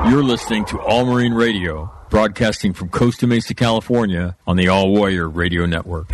You're listening to All Marine Radio, broadcasting from Costa Mesa, California, on the All Warrior Radio Network.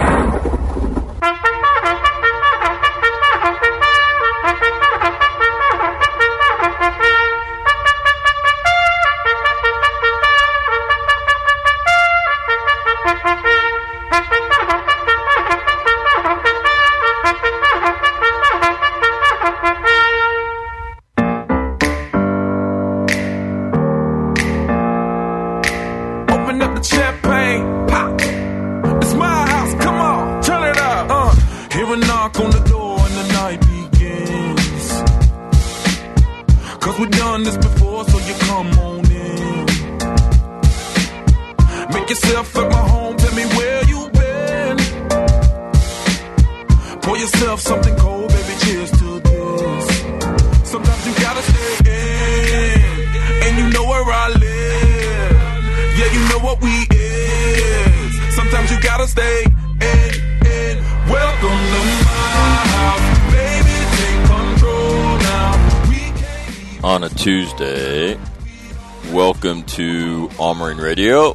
On a Tuesday, welcome to All Marine Radio.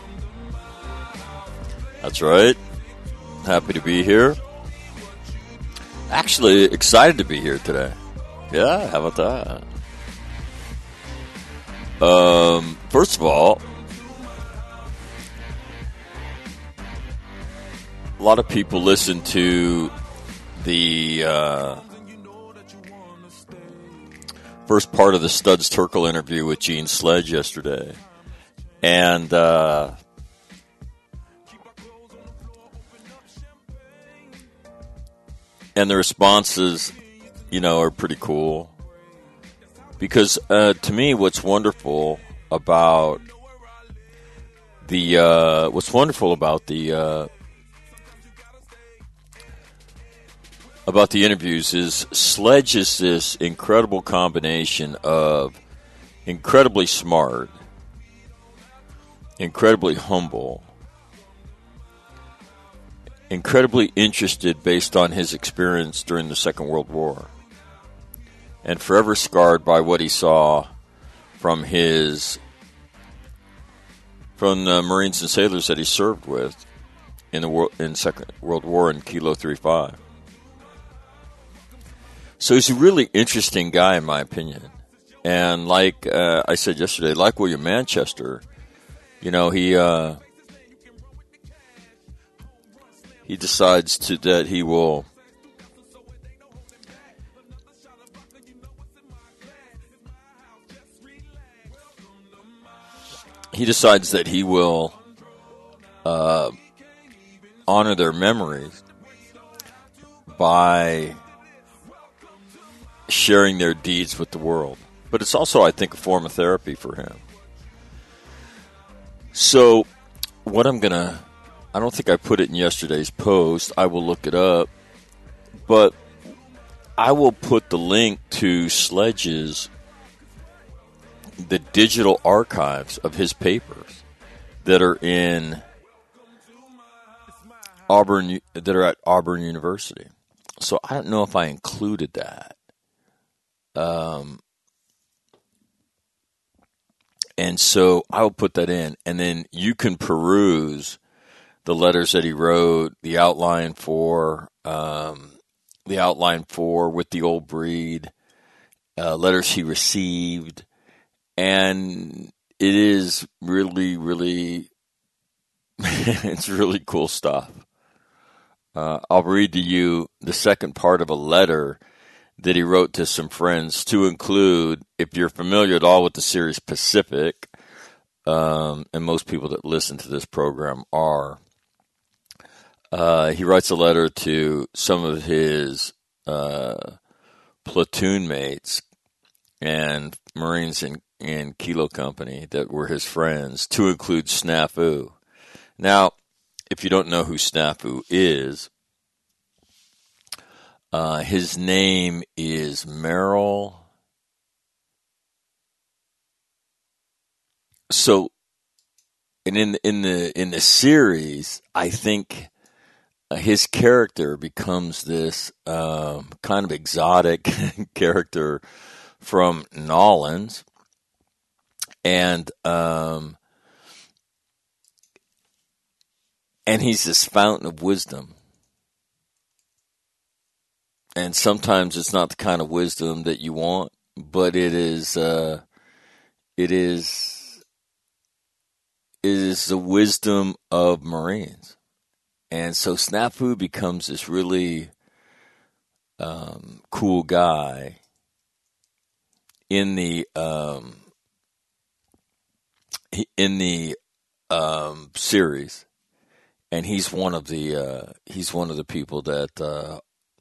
That's right. Happy to be here. Actually, excited to be here today. Yeah, how about that? First of all, a lot of people listen to the first part of the Studs Terkel interview with Gene Sledge yesterday. And the responses, are pretty cool. Because to me, what's wonderful about the interviews is Sledge is this incredible combination of incredibly smart, incredibly humble, incredibly interested based on his experience during the Second World War, and forever scarred by what he saw from the Marines and sailors that he served with in the Second World War in Kilo 35. So he's a really interesting guy, in my opinion. And like I said yesterday, like William Manchester, he decides that he will honor their memories by sharing their deeds with the world. But it's also, I think, a form of therapy for him. So, I don't think I put it in yesterday's post. I will look it up. But I will put the link to Sledge's, the digital archives of his papers that are at Auburn University. So I don't know if I included that. And so I'll put that in, and then you can peruse the letters that he wrote, the outline for with the old breed, letters he received, and it is really, really, it's really cool stuff. I'll read to you the second part of a letter that he wrote to some friends, to include, if you're familiar at all with the series Pacific, and most people that listen to this program are, he writes a letter to some of his platoon mates and Marines in Kilo Company that were his friends, to include Snafu. Now, if you don't know who Snafu is, his name is Merrill. So, and in the series, I think his character becomes this kind of exotic character from Nolans, And he's this fountain of wisdom. And sometimes it's not the kind of wisdom that you want, but it is the wisdom of Marines. And so Snafu becomes this really cool guy in the series, and he's one of the people that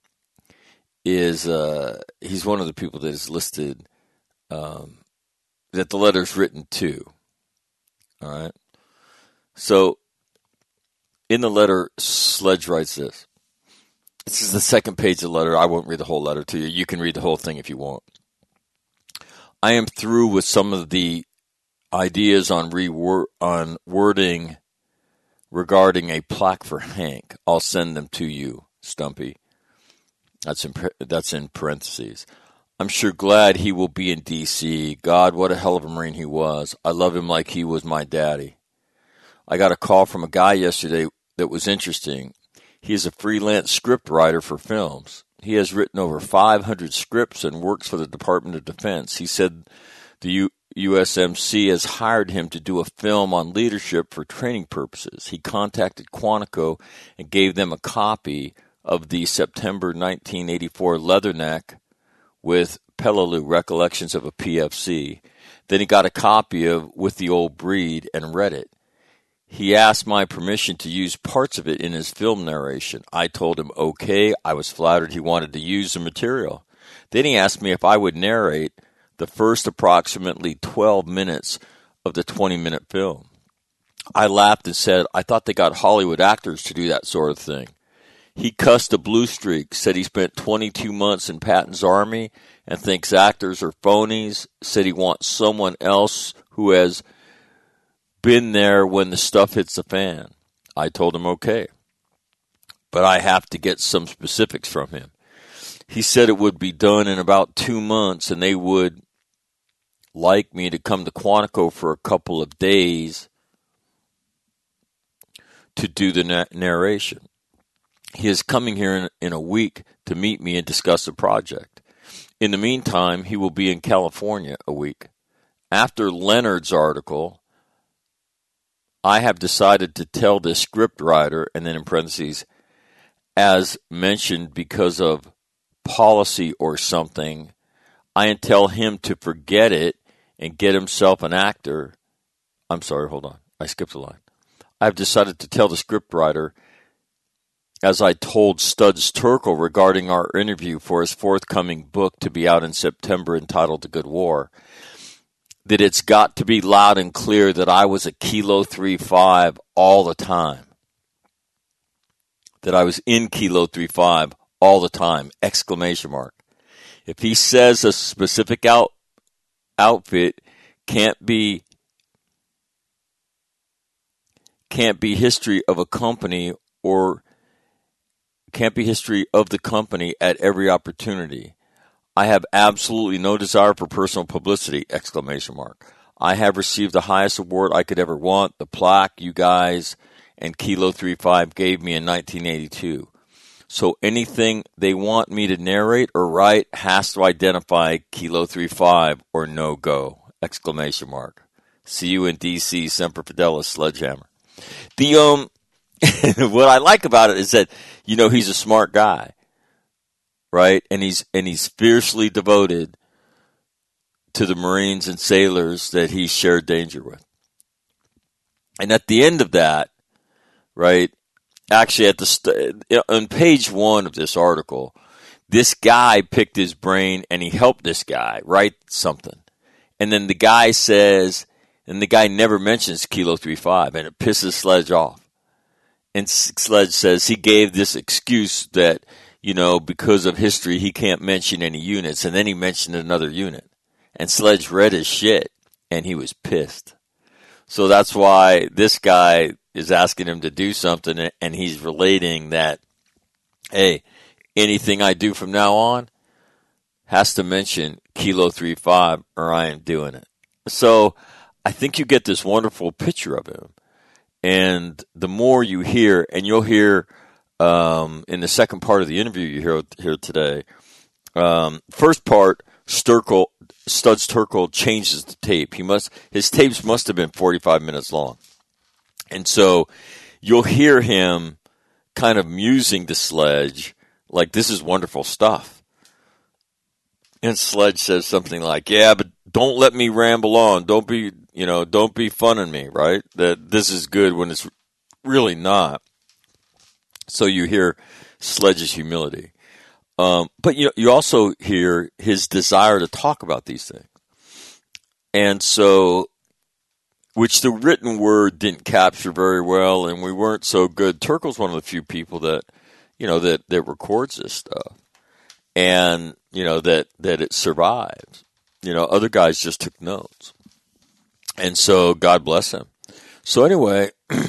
is listed that the letter's written to. All right. So in the letter, Sledge writes this. This is the second page of the letter. I won't read the whole letter to you. You can read the whole thing if you want. I am through with some of the ideas on wording regarding a plaque for Hank. I'll send them to you, Stumpy. That's in parentheses. I'm sure glad he will be in D.C. God, what a hell of a Marine he was. I love him like he was my daddy. I got a call from a guy yesterday that was interesting. He is a freelance script writer for films. He has written over 500 scripts and works for the Department of Defense. He said the USMC has hired him to do a film on leadership for training purposes. He contacted Quantico and gave them a copy of the September 1984 Leatherneck with Peleliu, Recollections of a PFC. Then he got a copy of With the Old Breed and read it. He asked my permission to use parts of it in his film narration. I told him okay. I was flattered he wanted to use the material. Then he asked me if I would narrate the first approximately 12 minutes of the 20-minute film. I laughed and said, I thought they got Hollywood actors to do that sort of thing. He cussed a blue streak, said he spent 22 months in Patton's Army and thinks actors are phonies, said he wants someone else who has been there when the stuff hits the fan. I told him okay, but I have to get some specifics from him. He said it would be done in about 2 months and they would like me to come to Quantico for a couple of days to do the narration. He is coming here in a week to meet me and discuss the project. In the meantime, he will be in California a week. After Leonard's article, I have decided to tell the script writer, and then in parentheses, as mentioned because of policy or something, I tell him to forget it and get himself an actor. I'm sorry, hold on. I skipped a line. I've decided to tell the scriptwriter, as I told Studs Terkel regarding our interview for his forthcoming book to be out in September entitled The Good War, that it's got to be loud and clear that I was a Kilo 3-5 all the time. That I was in Kilo 3-5 all the time, exclamation mark. If he says a specific outfit can't be history of a company or can't be history of the company at every opportunity. I have absolutely no desire for personal publicity, exclamation mark. I have received the highest award I could ever want, the plaque you guys and Kilo 3-5 gave me in 1982. So anything they want me to narrate or write has to identify Kilo 3-5 or no go, exclamation mark. See you in D.C., Semper Fidelis, Sledgehammer. The what I like about it is that, you know, he's a smart guy, right? And he's fiercely devoted to the Marines and sailors that he shared danger with. And at the end of that, right, actually on page 1 of this article, this guy picked his brain and he helped this guy write something. And then the guy says, and the guy never mentions Kilo 3-5, and it pisses Sledge off. And Sledge says he gave this excuse that, you know, because of history, he can't mention any units. And then he mentioned another unit. And Sledge read his shit, and he was pissed. So that's why this guy is asking him to do something, and he's relating that, hey, anything I do from now on has to mention Kilo 3-5, or I am doing it. So I think you get this wonderful picture of him. And the more you hear, and you'll hear in the second part of the interview you hear today, first part, Studs Terkel changes the tape. His tapes must have been 45 minutes long. And so you'll hear him kind of musing to Sledge, like, this is wonderful stuff. And Sledge says something like, yeah, but don't let me ramble on. Don't be funning me, right? That this is good when it's really not. So you hear Sledge's humility. But you also hear his desire to talk about these things. And so, which the written word didn't capture very well, and we weren't so good. Terkel's one of the few people that, that records this stuff. And, that it survives. Other guys just took notes. And so God bless him. So anyway,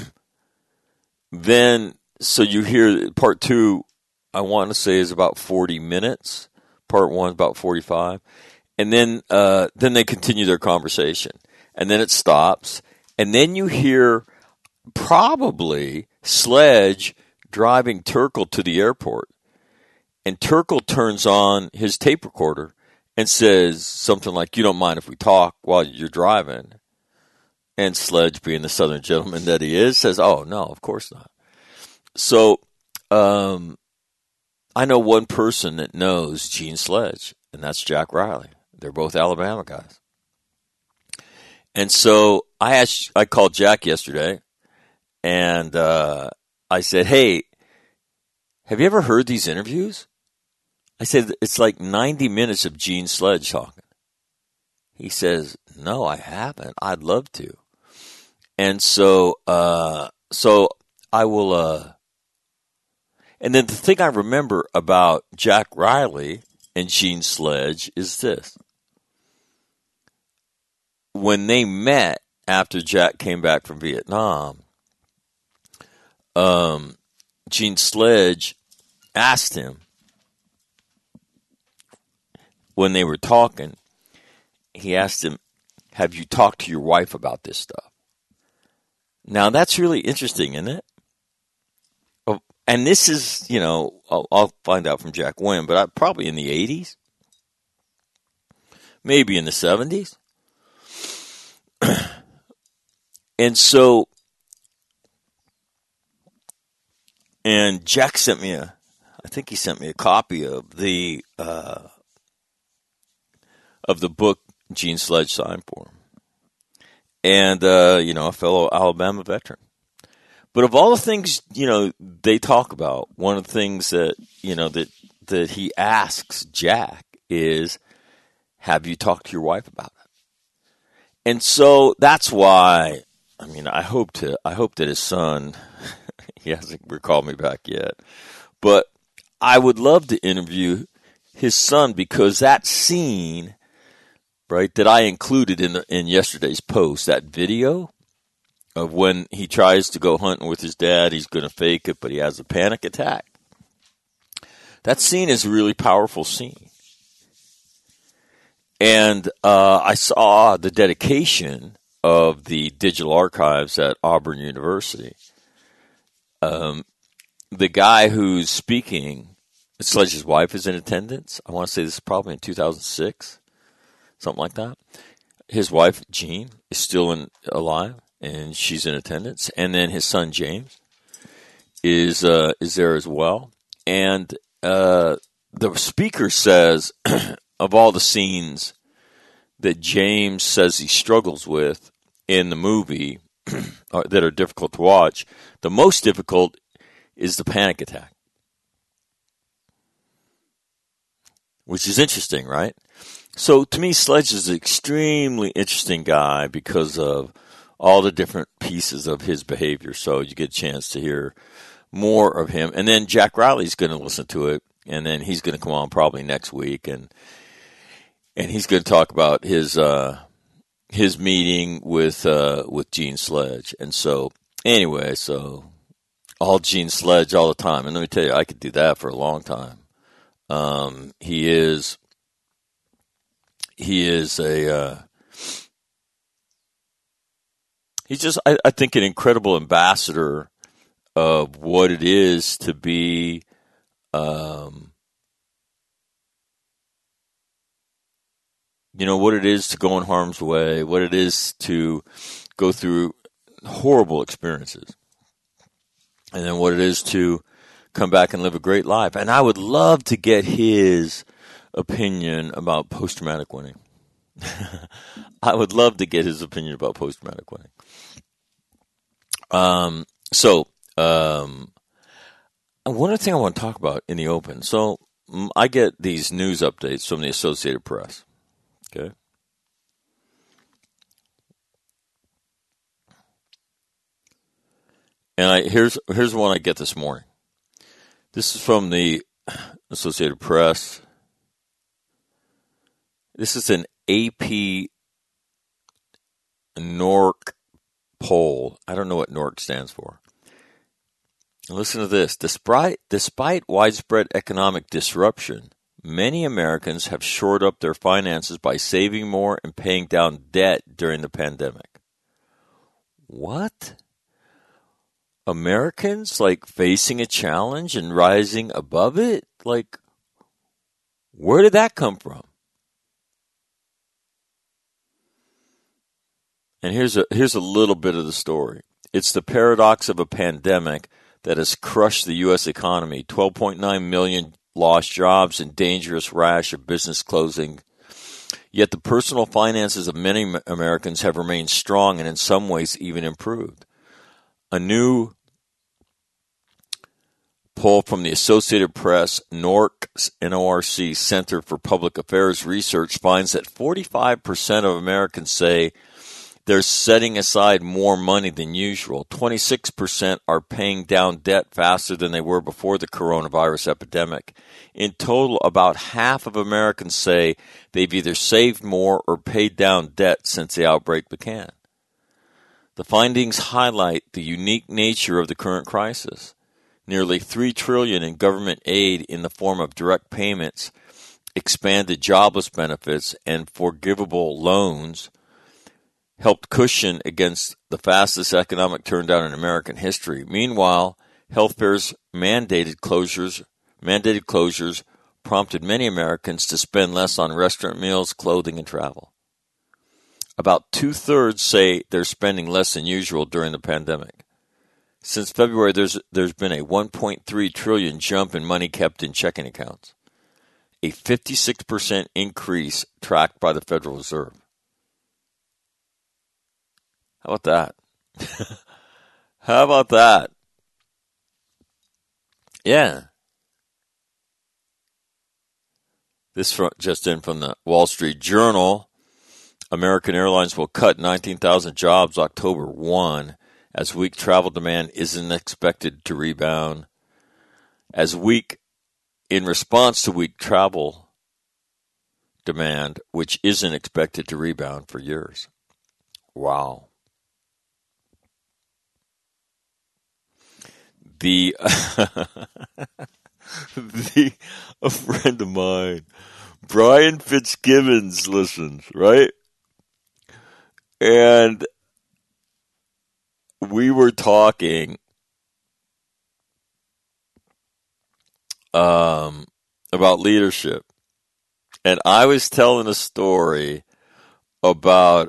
so you hear part two, I want to say is about 40 minutes. Part one is about 45. And then they continue their conversation. And then it stops. And then you hear probably Sledge driving Terkel to the airport. And Terkel turns on his tape recorder and says something like, you don't mind if we talk while you're driving. And Sledge, being the Southern gentleman that he is, says, oh, no, of course not. So I know one person that knows Gene Sledge, and that's Jack Riley. They're both Alabama guys. And so I called Jack yesterday, and I said, hey, have you ever heard these interviews? I said, it's like 90 minutes of Gene Sledge talking. He says, no, I haven't. I'd love to. And so I will, and then the thing I remember about Jack Riley and Gene Sledge is this. When they met after Jack came back from Vietnam, Gene Sledge asked him, when they were talking, he asked him, have you talked to your wife about this stuff? Now, that's really interesting, isn't it? And this is, I'll find out from Jack when, but probably in the 80s. Maybe in the 70s. And so, and Jack sent me I think he sent me a copy of the book Gene Sledge signed for him. And, a fellow Alabama veteran. But of all the things, they talk about, one of the things that, that he asks Jack is, have you talked to your wife about it? And so that's why, I hope that his son, he hasn't recalled me back yet, but I would love to interview his son, because that scene, right, that I included in yesterday's post, that video of when he tries to go hunting with his dad, he's going to fake it, but he has a panic attack. That scene is a really powerful scene. And I saw the dedication of the digital archives at Auburn University. The guy who's speaking, Sledge's wife, is in attendance. I want to say this is probably in 2006, something like that. His wife, Jean, is still alive, and she's in attendance. And then his son, James, is there as well. And the speaker says, of all the scenes that James says he struggles with in the movie that are difficult to watch, the most difficult is the panic attack. Which is interesting, right? So to me, Sledge is an extremely interesting guy because of all the different pieces of his behavior. So you get a chance to hear more of him. And then Jack Riley's going to listen to it, and then he's going to come on probably next week, and he's going to talk about his meeting with Gene Sledge. And so anyway, so all Gene Sledge all the time. And let me tell you, I could do that for a long time. He is a he's just, I think, an incredible ambassador of what it is to be, what it is to go in harm's way, what it is to go through horrible experiences, and then what it is to come back and live a great life. And I would love to get his opinion about post-traumatic winning. I would love to get his opinion about post-traumatic winning. One other thing I want to talk about in the open. So I get these news updates from the Associated Press. Okay. And here's one I get this morning. This is from the Associated Press. This is an AP NORC poll. I don't know what NORC stands for. Listen to this. Despite widespread economic disruption, many Americans have shored up their finances by saving more and paying down debt during the pandemic. What? Americans, facing a challenge and rising above it? Where did that come from? And here's a little bit of the story. It's the paradox of a pandemic that has crushed the U.S. economy. 12.9 million lost jobs and dangerous rash of business closing. Yet the personal finances of many Americans have remained strong and in some ways even improved. A new poll from the Associated Press, NORC Center for Public Affairs Research finds that 45% of Americans say they're setting aside more money than usual. 26% are paying down debt faster than they were before the coronavirus epidemic. In total, about half of Americans say they've either saved more or paid down debt since the outbreak began. The findings highlight the unique nature of the current crisis. Nearly $3 trillion in government aid in the form of direct payments, expanded jobless benefits, and forgivable loans helped cushion against the fastest economic turndown in American history. Meanwhile, health fairs mandated closures prompted many Americans to spend less on restaurant meals, clothing, and travel. About 2/3 say they're spending less than usual during the pandemic. Since February, there's been a $1.3 trillion jump in money kept in checking accounts, a 56% increase tracked by the Federal Reserve. How about that? How about that? Yeah. This just in from the Wall Street Journal. American Airlines will cut 19,000 jobs October 1 as weak travel demand isn't expected to rebound. In response to weak travel demand, which isn't expected to rebound for years. Wow. A friend of mine, Brian Fitzgibbons, listens, right? And we were talking about leadership. And I was telling a story about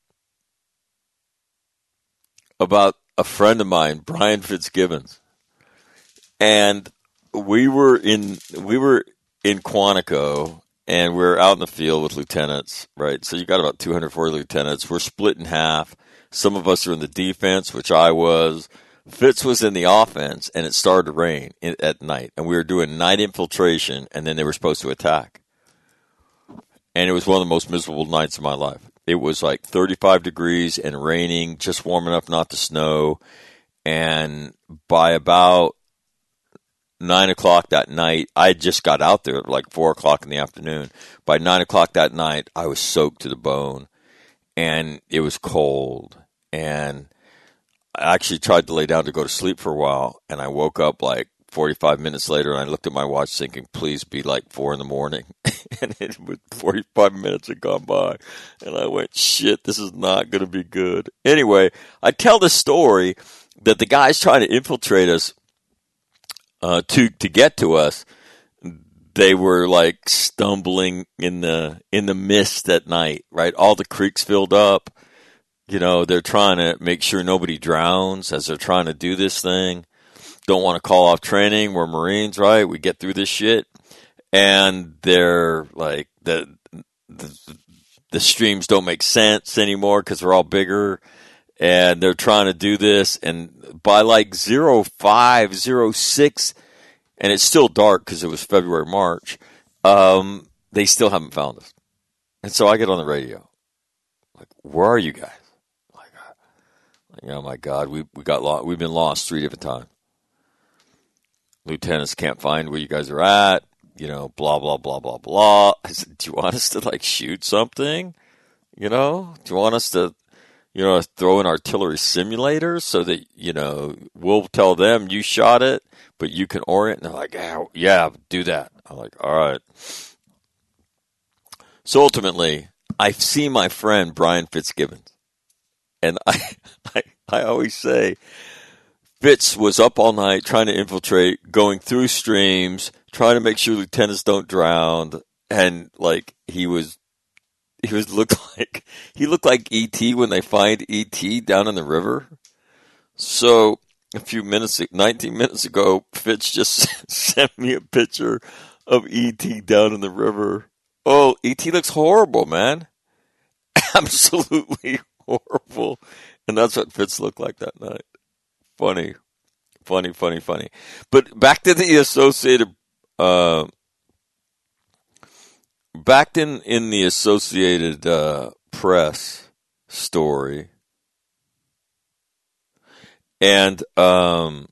a friend of mine, Brian Fitzgibbons. And we were in Quantico, and we're out in the field with lieutenants, right? So you got about 240 lieutenants. We're split in half. Some of us are in the defense, which I was. Fitz was in the offense, and it started to rain at night. And we were doing night infiltration, and then they were supposed to attack. And it was one of the most miserable nights of my life. It was 35 degrees and raining, just warm enough not to snow. And by about 9 o'clock that night, I just got out there at 4 o'clock in the afternoon. By 9 o'clock that night, I was soaked to the bone, and it was cold. And I actually tried to lay down to go to sleep for a while, and I woke up 45 minutes later, and I looked at my watch thinking, please be like 4 in the morning. And it was 45 minutes had gone by. And I went, shit, this is not going to be good. Anyway, I tell the story that the guys trying to infiltrate us to get to us, they were like stumbling in the mist at night, right? All the creeks filled up. You know, they're trying to make sure nobody drowns as they're trying to do this thing. Don't want to call off training. We're Marines, right? We get through this shit. And they're like, the streams don't make sense anymore because they're all bigger. And they're trying to do this. And by like 05, 06, and it's still dark because it was February, March, they still haven't found us. And so I get on the radio. Like, where are you guys? Oh my God, we got lost. We've been lost 3 different times. Lieutenants can't find where you guys are at. You know, blah blah blah blah blah. I said, do you want us to like shoot something? You know, do you want us to, throw in artillery simulators so that we'll tell them you shot it, but you can orient? And they're like, yeah, do that. I'm like, all right. So ultimately, I see my friend Brian Fitzgibbons. And I always say, Fitz was up all night trying to infiltrate, going through streams, trying to make sure lieutenants don't drown, and like he looked like E.T. when they find E.T. down in the river. So 19 minutes ago, Fitz just sent me a picture of E.T. down in the river. Oh, E.T. looks horrible, man. Absolutely horrible. And that's what Fitz looked like that night. Funny. But back to the Associated, back in the Associated Press story. And how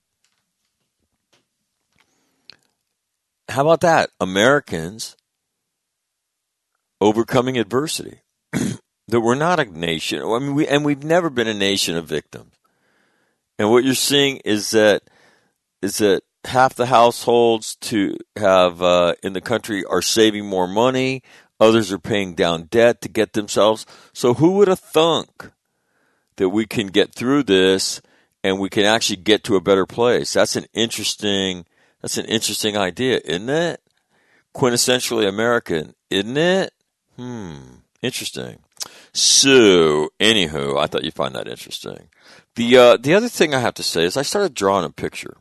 about that? Americans overcoming adversity. That we're not a nation. I mean, we've never been a nation of victims. And what you're seeing is that half the households to have in the country are saving more money. Others are paying down debt to get themselves. So who would have thunk that we can get through this and we can actually get to a better place? That's an interesting idea, isn't it? Quintessentially American, isn't it? Interesting. So, anywho, I thought you'd find that interesting. The other thing I have to say is I started drawing a picture.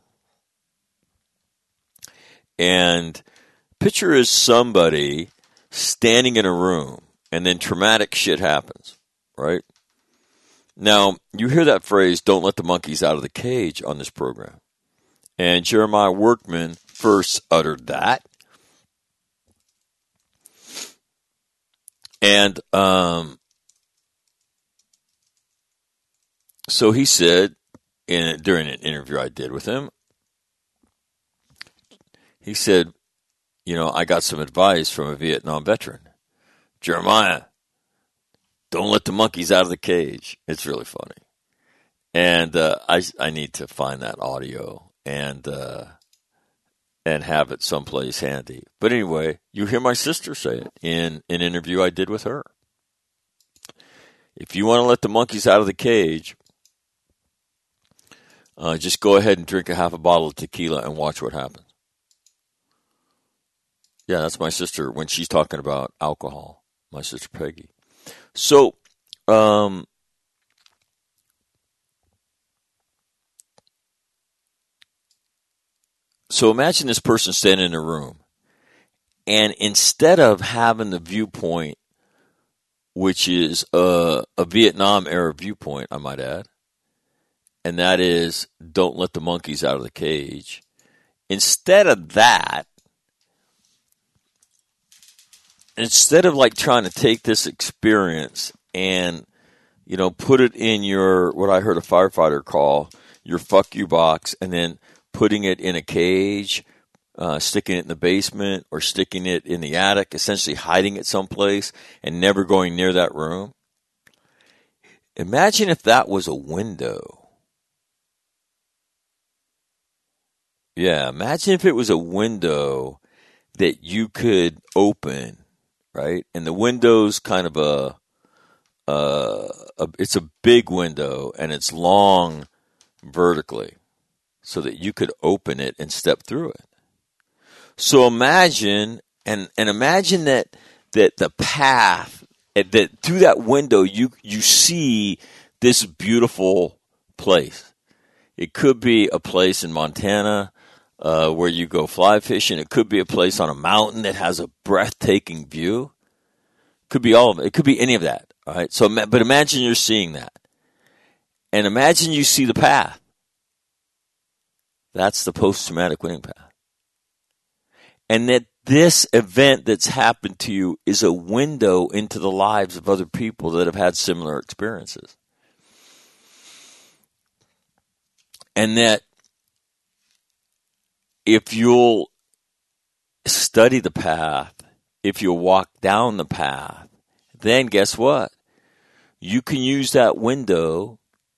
And picture is somebody standing in a room and then traumatic shit happens, right? Now, you hear that phrase, don't let the monkeys out of the cage on this program. And Jeremiah Workman first uttered that. And so he said, during an interview I did with him, he said, I got some advice from a Vietnam veteran. Jeremiah, don't let the monkeys out of the cage. It's really funny. And I need to find that audio and have it someplace handy. But anyway, you hear my sister say it in an interview I did with her. If you want to let the monkeys out of the cage, just go ahead and drink a half a bottle of tequila and watch what happens. Yeah, that's my sister when she's talking about alcohol. My sister Peggy. So, imagine this person standing in a room, and instead of having the viewpoint, which is a Vietnam era viewpoint, I might add, and that is don't let the monkeys out of the cage. Instead of that, instead of like trying to take this experience and, put it in your, what I heard a firefighter call, your fuck you box, and then putting it in a cage, sticking it in the basement or sticking it in the attic, essentially hiding it someplace and never going near that room. Imagine if that was a window. Yeah, imagine if it was a window that you could open, right? And the window's kind of it's a big window and it's long vertically so that you could open it and step through it. So imagine, and imagine that the path, that through that window you see this beautiful place. It could be a place in Montana where you go fly fishing. It could be a place on a mountain that has a breathtaking view. It could be all of it. It could be any of that. All right. So, but imagine you're seeing that, and imagine you see the path. That's the post-traumatic winning path, and that this event that's happened to you is a window into the lives of other people that have had similar experiences, and that if you'll study the path, if you'll walk down the path, then guess what? You can use that window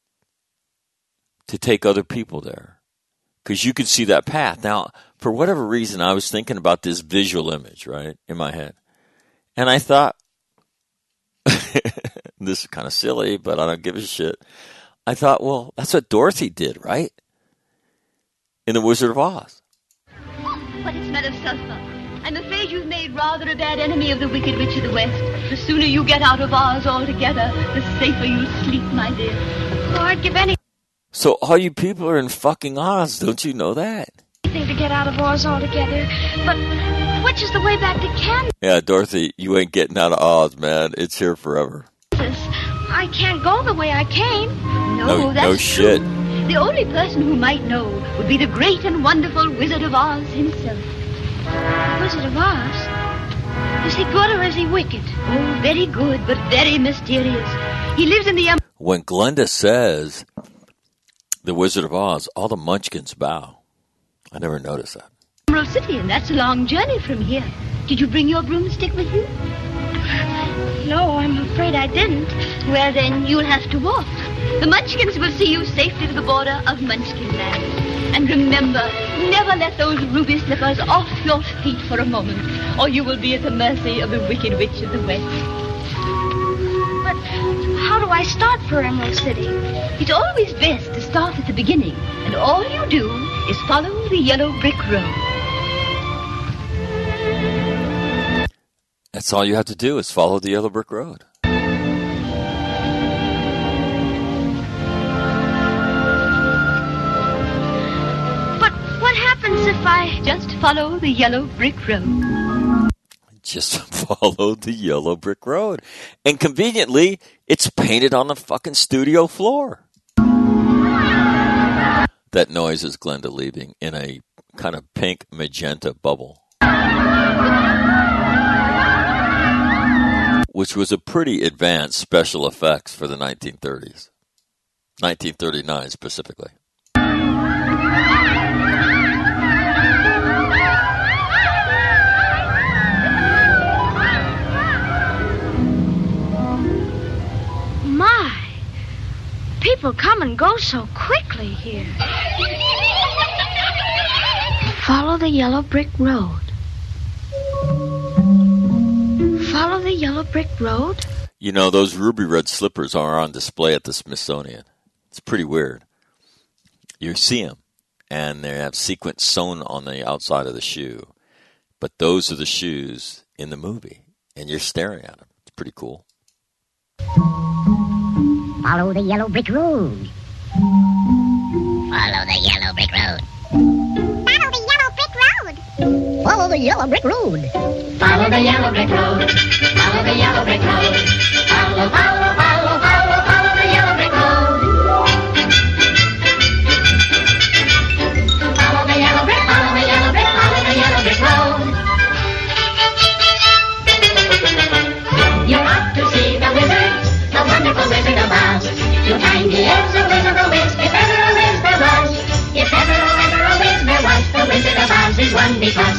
to take other people there because you can see that path. Now, for whatever reason, I was thinking about this visual image, right, in my head. And I thought, this is kind of silly, but I don't give a shit. I thought, well, that's what Dorothy did, right? In The Wizard of Oz. What a smell of sulphur. I'm afraid you've made rather a bad enemy of the Wicked Witch of the West. The sooner you get out of Oz altogether, the safer you'll sleep, my dear. Oh, I'd give anything So all you people are in fucking Oz, don't you know that? to get out of Oz altogether. But which is the way back to Kansas? Yeah, Dorothy, you ain't getting out of Oz, man. It's here forever. I can't go the way I came. No, that's no shit. True. The only person who might know would be the great and wonderful Wizard of Oz himself. Wizard of Oz? Is he good or is he wicked? Oh, very good, but very mysterious. He lives in the... When Glenda says The Wizard of Oz, all the munchkins bow. I never noticed that. Emerald City, and that's a long journey from here. Did you bring your broomstick with you? No, I'm afraid I didn't. Well, then you'll have to walk. The Munchkins will see you safely to the border of Munchkin Land. And remember, never let those ruby slippers off your feet for a moment, or you will be at the mercy of the Wicked Witch of the West. But how do I start for Emerald City? It's always best to start at the beginning, and all you do is follow the yellow brick road. That's all you have to do is follow the yellow brick road. If I just follow the yellow brick road. Just follow the yellow brick road. And conveniently, it's painted on the fucking studio floor. That noise is Glenda leaving in a kind of pink magenta bubble. Which was a pretty advanced special effects for the 1930s. 1939 specifically. People come and go so quickly here. Follow the yellow brick road. Follow the yellow brick road? You know, those ruby red slippers are on display at the Smithsonian. It's pretty weird. You see them, and they have sequins sewn on the outside of the shoe. But those are the shoes in the movie, and you're staring at them. It's pretty cool. Follow the yellow brick road. Follow the yellow brick road. Follow the yellow brick road. Follow the yellow brick road. Follow the yellow brick road. Follow the yellow brick road. Follow, follow, follow, follow, follow the yellow brick road. Follow the yellow brick, follow the yellow brick, follow the yellow brick road. You ought to see the wizard, the wonderful Wizard of Oz. You'll find he is a wizard of Wiz, if ever a Wiz there was. If ever a Wiz there was, the Wizard of Oz is one because.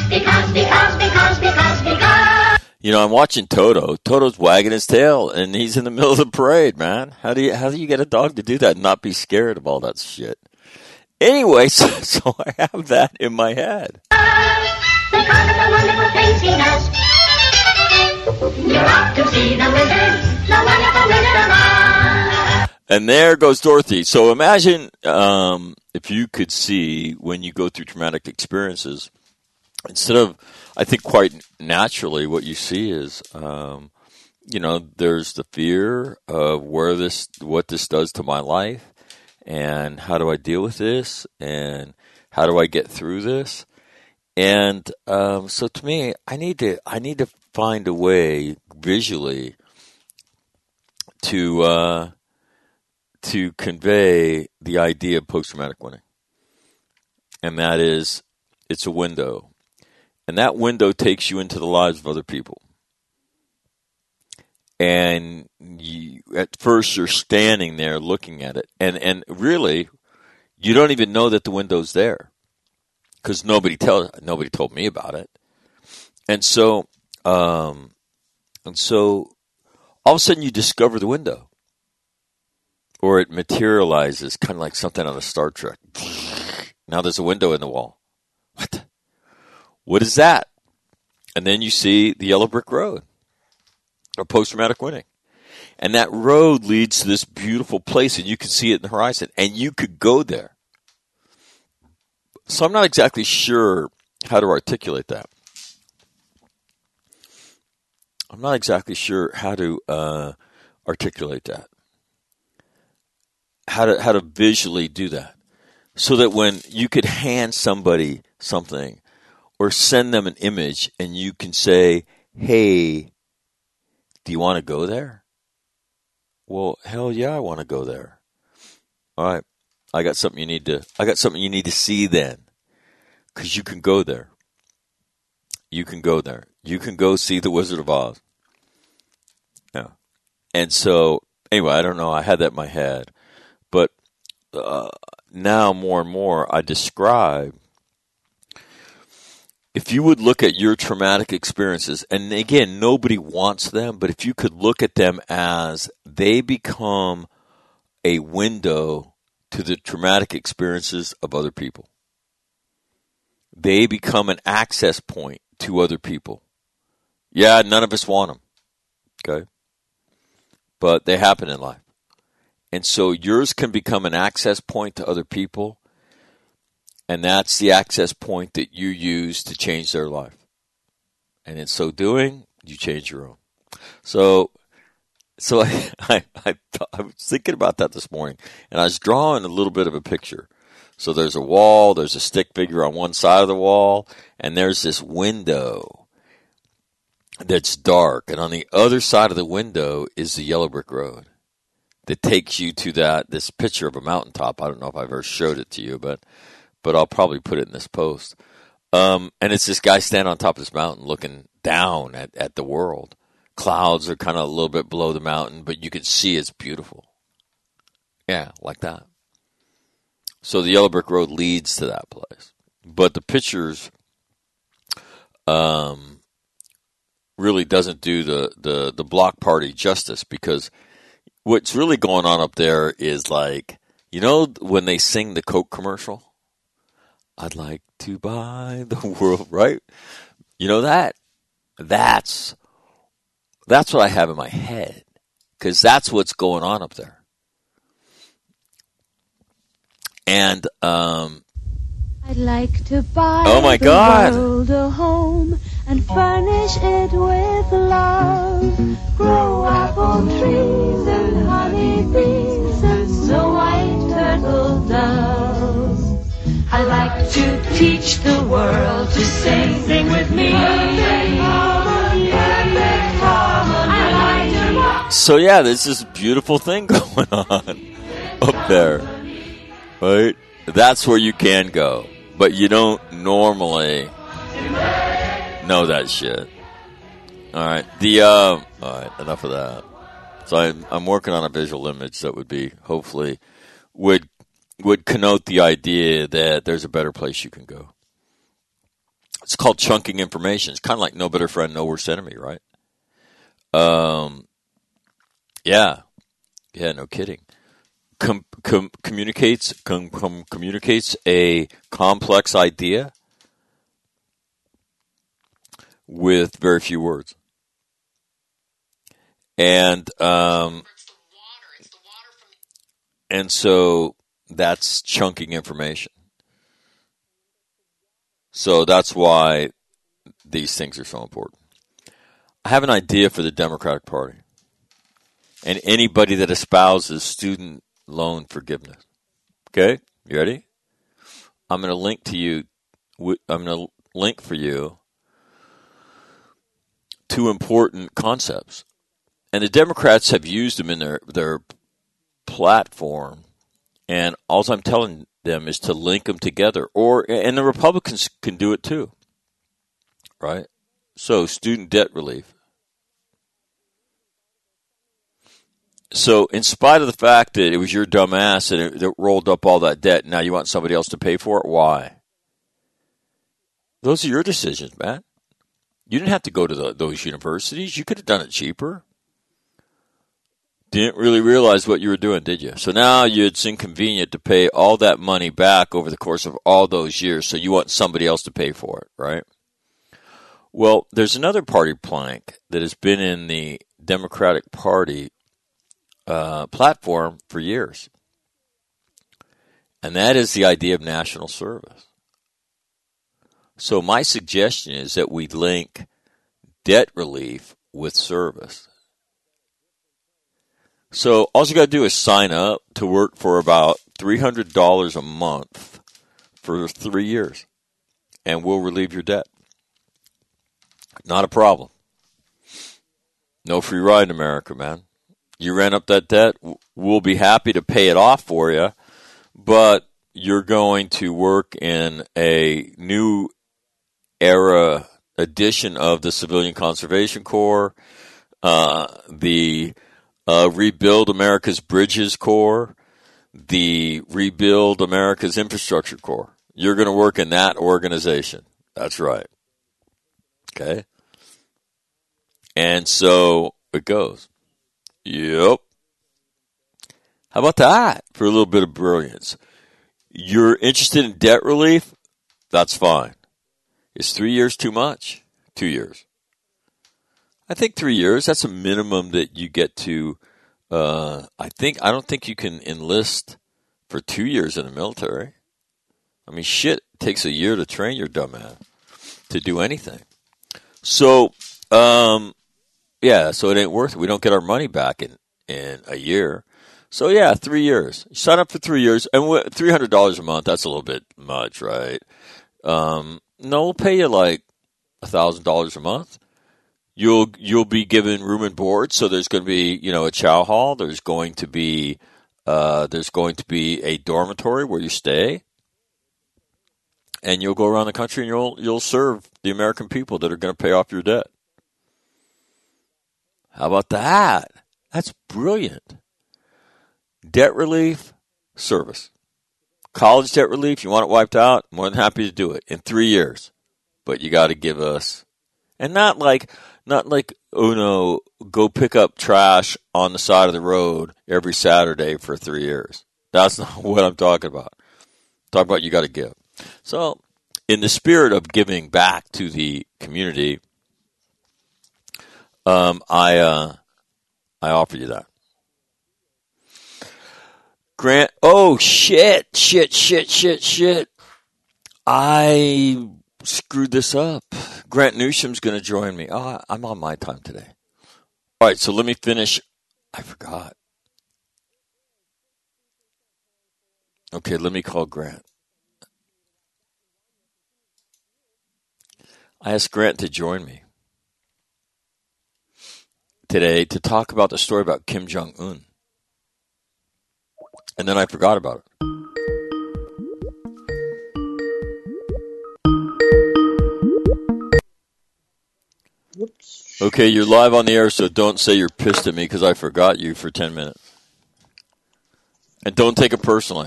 You know, I'm watching Toto. Toto's wagging his tail, and he's in the middle of the parade, man. How do you get a dog to do that and not be scared of all that shit? Anyway, so I have that in my head. Because of the wonderful things he does. You're off to see the wizard, the wonderful Wizard of Oz. And there goes Dorothy. So imagine if you could see when you go through traumatic experiences, instead of, I think quite naturally what you see is, there's the fear of what this does to my life, and how do I deal with this, and how do I get through this? And so to me, I need to find a way visually to convey the idea of post-traumatic winning. And that is, it's a window. And that window takes you into the lives of other people. And at first you're standing there looking at it. And really, you don't even know that the window's there. Because nobody told me about it. And so all of a sudden you discover the window. Or it materializes, kind of like something on a Star Trek. Now there's a window in the wall. What is that? And then you see the yellow brick road, or post-traumatic winning. And that road leads to this beautiful place, and you can see it in the horizon, and you could go there. So I'm not exactly sure how to articulate that. I'm not exactly sure how to articulate that. How to visually do that. So that when you could hand somebody something or send them an image and you can say, hey, do you want to go there? Well, hell yeah, I want to go there. All right. I got something you need to see then. Because you can go there. You can go there. You can go see the Wizard of Oz. Yeah. And so, anyway, I don't know. I had that in my head. But now more and more I describe, if you would look at your traumatic experiences, and again, nobody wants them, but if you could look at them as they become a window to the traumatic experiences of other people. They become an access point to other people. Yeah, none of us want them. Okay? But they happen in life. And so yours can become an access point to other people, and that's the access point that you use to change their life. And in so doing, you change your own. So I was thinking about that this morning, and I was drawing a little bit of a picture. So there's a wall, there's a stick figure on one side of the wall, and there's this window that's dark. And on the other side of the window is the yellow brick road that takes you to this picture of a mountaintop. I don't know if I've ever showed it to you, but I'll probably put it in this post. And it's this guy standing on top of this mountain looking down at the world. Clouds are kind of a little bit below the mountain, but you can see it's beautiful. Yeah, like that. So the yellow brick road leads to that place. But the pictures really doesn't do the block party justice, because what's really going on up there is like, when they sing the Coke commercial? I'd like to buy the world, right? That's what I have in my head, because that's what's going on up there. And I'd like to buy oh my God. world a home and furnish it with love. Grow apple trees and honey bees and snow white turtle doves. I'd like to teach the world to sing with me. So yeah, there's this beautiful thing going on up there, right? That's where you can go, but you don't normally know that shit. All right, all right, enough of that. So I'm working on a visual image that would be, hopefully, would connote the idea that there's a better place you can go. It's called chunking information. It's kind of like no better friend, no worse enemy, right? Yeah, no kidding. communicates a complex idea with very few words. And so that's chunking information. So that's why these things are so important. I have an idea for the Democratic Party and anybody that espouses student loan forgiveness. Okay, you ready? I'm going to link to you. I'm going to link for you two important concepts, and the Democrats have used them in their platform. And all I'm telling them is to link them together, and the Republicans can do it too, right? So student debt relief. So in spite of the fact that it was your dumb ass that rolled up all that debt, now you want somebody else to pay for it? Why? Those are your decisions, man. You didn't have to go to those universities. You could have done it cheaper. Didn't really realize what you were doing, did you? So now it's inconvenient to pay all that money back over the course of all those years, so you want somebody else to pay for it, right? Well, there's another party plank that has been in the Democratic Party platform for years, and that is the idea of national service. So my suggestion is that we link debt relief with service. So all you got to do is sign up to work for about $300 a month for 3 years, and we'll relieve your debt. Not a problem. No free ride in America, man. You ran up that debt, we'll be happy to pay it off for you, but you're going to work in a new era edition of the Civilian Conservation Corps, the Rebuild America's Bridges Corps, the Rebuild America's Infrastructure Corps. You're going to work in that organization. That's right. Okay? And so it goes. Yep. How about that for a little bit of brilliance? You're interested in debt relief? That's fine. Is 3 years too much? 2 years. I think 3 years, that's a minimum that you get to. I don't think you can enlist for 2 years in the military. I mean, shit, it takes a year to train your dumb ass to do anything. So, so it ain't worth it. We don't get our money back in a year. So, 3 years. You sign up for 3 years, and $300 a month, that's a little bit much, right? No, we'll pay you like $1,000 a month. You'll be given room and board, so there's going to be, a chow hall. There's going to be a dormitory where you stay, and you'll go around the country and you'll serve the American people that are going to pay off your debt. How about that? That's brilliant. Debt relief, service. College debt relief, you want it wiped out? More than happy to do it in 3 years. But you got to give us, and not like, oh no, go pick up trash on the side of the road every Saturday for 3 years. That's not what I'm talking about. I'm talking about you got to give. So, in the spirit of giving back to the community, I offer you that. Grant, oh shit. I screwed this up. Grant Newsom's going to join me. Oh, I'm on my time today. All right, so let me finish. I forgot. Okay, let me call Grant. I asked Grant to join me today to talk about the story about Kim Jong-un. And then I forgot about it. Whoops. Okay, you're live on the air, so don't say you're pissed at me because I forgot you for 10 minutes. And don't take it personally.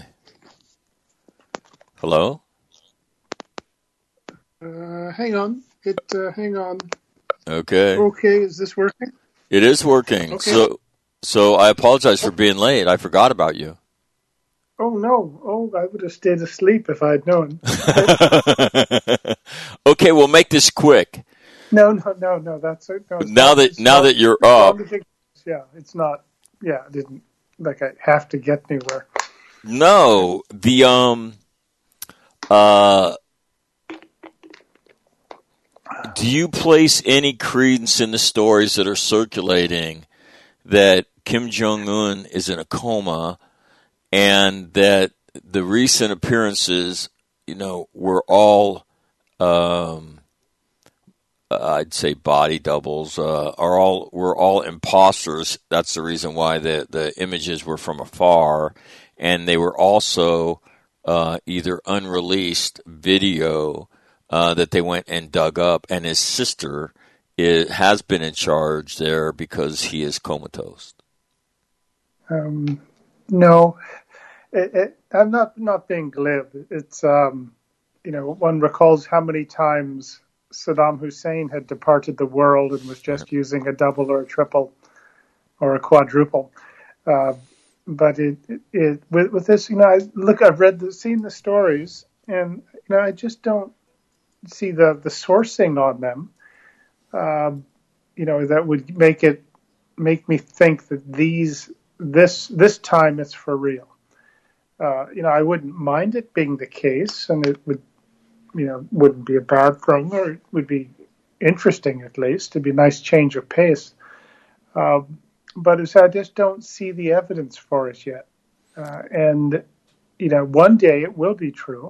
Hello? Hang on. Hang on. Okay. Okay, is this working? It is working. Okay. So I apologize for being late. I forgot about you. Oh, no. Oh, I would have stayed asleep if I'd known. Okay, we'll make this quick. No. That's it. No, Now that you're up, yeah, it's not. Yeah, I didn't like I have to get anywhere. no, do you place any credence in the stories that are circulating that Kim Jong-un is in a coma and that the recent appearances, were all, I'd say body doubles, were all imposters. That's the reason why the images were from afar, and they were also either unreleased video that they went and dug up, and his sister has been in charge there because he is comatose. No, I'm not being glib. It's one recalls how many times Saddam Hussein had departed the world and was just using a double or a triple or a quadruple. But with this, I've seen the stories, and I just don't see the sourcing on them. That would make me think that this time it's for real. I wouldn't mind it being the case, and it wouldn't be a bad thing, or it would be interesting at least. It'd be a nice change of pace. But I just don't see the evidence for it yet. And one day it will be true.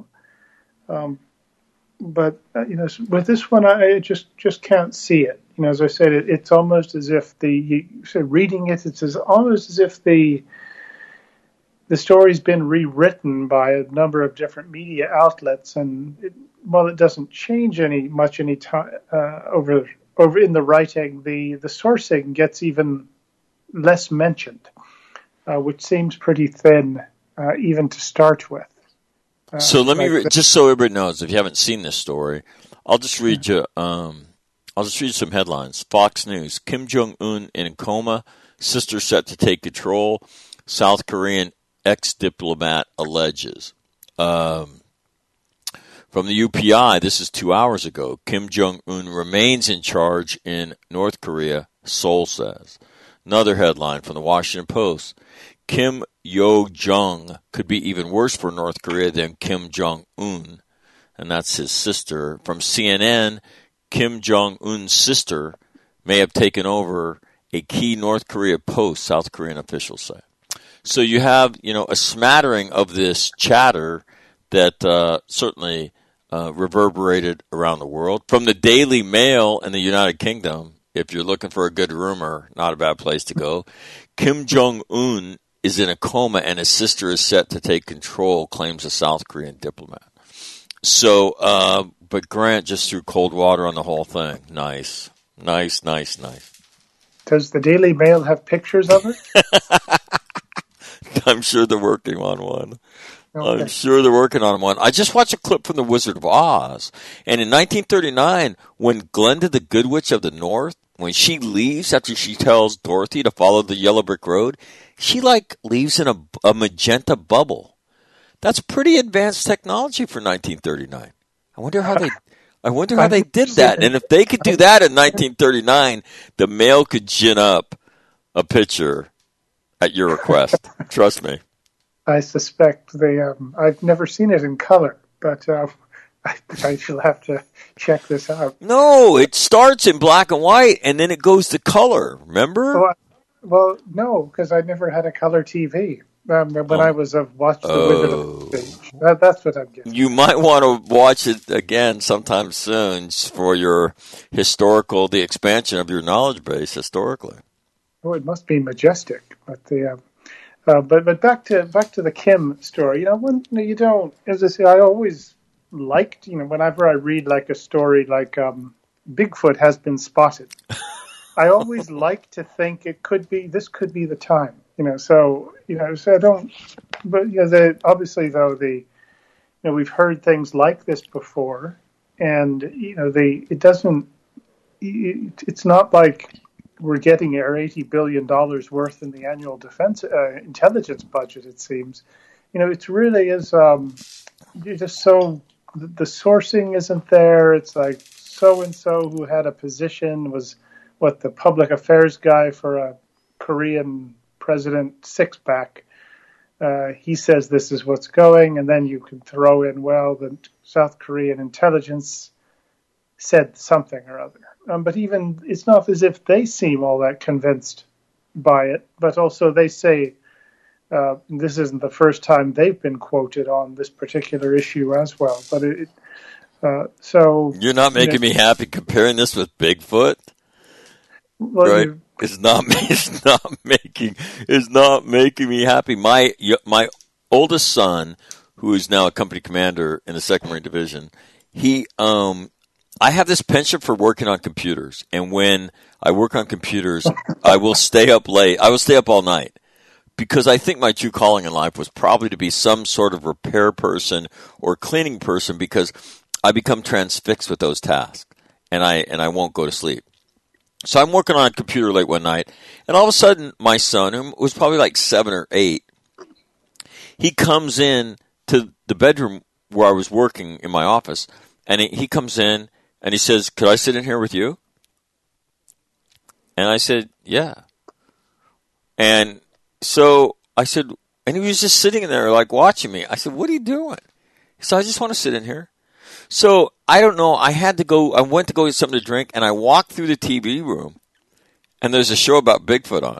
But with this one, I just can't see it. As I said, it's almost as if reading it, it's almost as if the story's been rewritten by a number of different media outlets, and while it doesn't change any time over in the writing, the sourcing gets even less mentioned, which seems pretty thin, even to start with. So let me just so everybody knows, if you haven't seen this story, I'll just read you. I'll just read some headlines. Fox News: Kim Jong-un in coma, sister set to take control. South Korean ex-diplomat alleges. From the UPI, this is 2 hours ago. Kim Jong-un remains in charge in North Korea, Seoul says. Another headline from the Washington Post: Kim Yo-jong could be even worse for North Korea than Kim Jong-un, and that's his sister. From CNN, Kim Jong-un's sister may have taken over a key North Korea post, South Korean officials say. So you have, a smattering of this chatter that certainly reverberated around the world. From the Daily Mail in the United Kingdom, if you're looking for a good rumor, not a bad place to go. Kim Jong-un is in a coma and his sister is set to take control, claims a South Korean diplomat. So, but Grant just threw cold water on the whole thing. Nice. Does the Daily Mail have pictures of it? I'm sure they're working on one. Okay. I'm sure they're working on one. I just watched a clip from The Wizard of Oz. And in 1939, when Glenda the Good Witch of the North, when she leaves after she tells Dorothy to follow the yellow brick road, she leaves in a magenta bubble. That's pretty advanced technology for 1939. I wonder how they did that. And if they could do that in 1939, the Mail could gin up a picture at your request. Trust me. I suspect I've never seen it in color, but I shall have to check this out. No, it starts in black and white, and then it goes to color. Remember? Well, no, because I never had a color TV. When I was watched The Wizard of Oz. That's what I'm getting. You might want to watch it again sometime soon for the expansion of your knowledge base historically. Oh, it must be majestic. But but back to the Kim story. As I say, I always liked, whenever I read like a story like Bigfoot has been spotted, I always like to think this could be the time. So I don't. But obviously though we've heard things like this before, and it doesn't. It's not like we're getting our $80 billion worth in the annual defense intelligence budget. It seems it really is. You're just so the sourcing isn't there. It's like so and so who had a position was the public affairs guy for a Korean president six-pack. He says this is what's going, and then you can throw in, well, the South Korean intelligence said something or other. But even it's not as if they seem all that convinced by it, but also they say this isn't the first time they've been quoted on this particular issue as well. But so you're not making me happy comparing this with Bigfoot, well, right? It's not making me happy. My oldest son, who is now a company commander in the 2nd Marine Division, I have this penchant for working on computers, and when I work on computers, I will stay up late. I will stay up all night because I think my true calling in life was probably to be some sort of repair person or cleaning person because I become transfixed with those tasks, and I won't go to sleep. So I'm working on a computer late one night, and all of a sudden, my son, who was probably like 7 or 8, he comes in to the bedroom where I was working in my office, and he comes in, and he says, "Could I sit in here with you?" And I said, "Yeah." And so I said, and he was just sitting in there like watching me. I said, "What are you doing?" He said, "I just want to sit in here." So I don't know. I went to go get something to drink, and I walked through the TV room, and there's a show about Bigfoot on.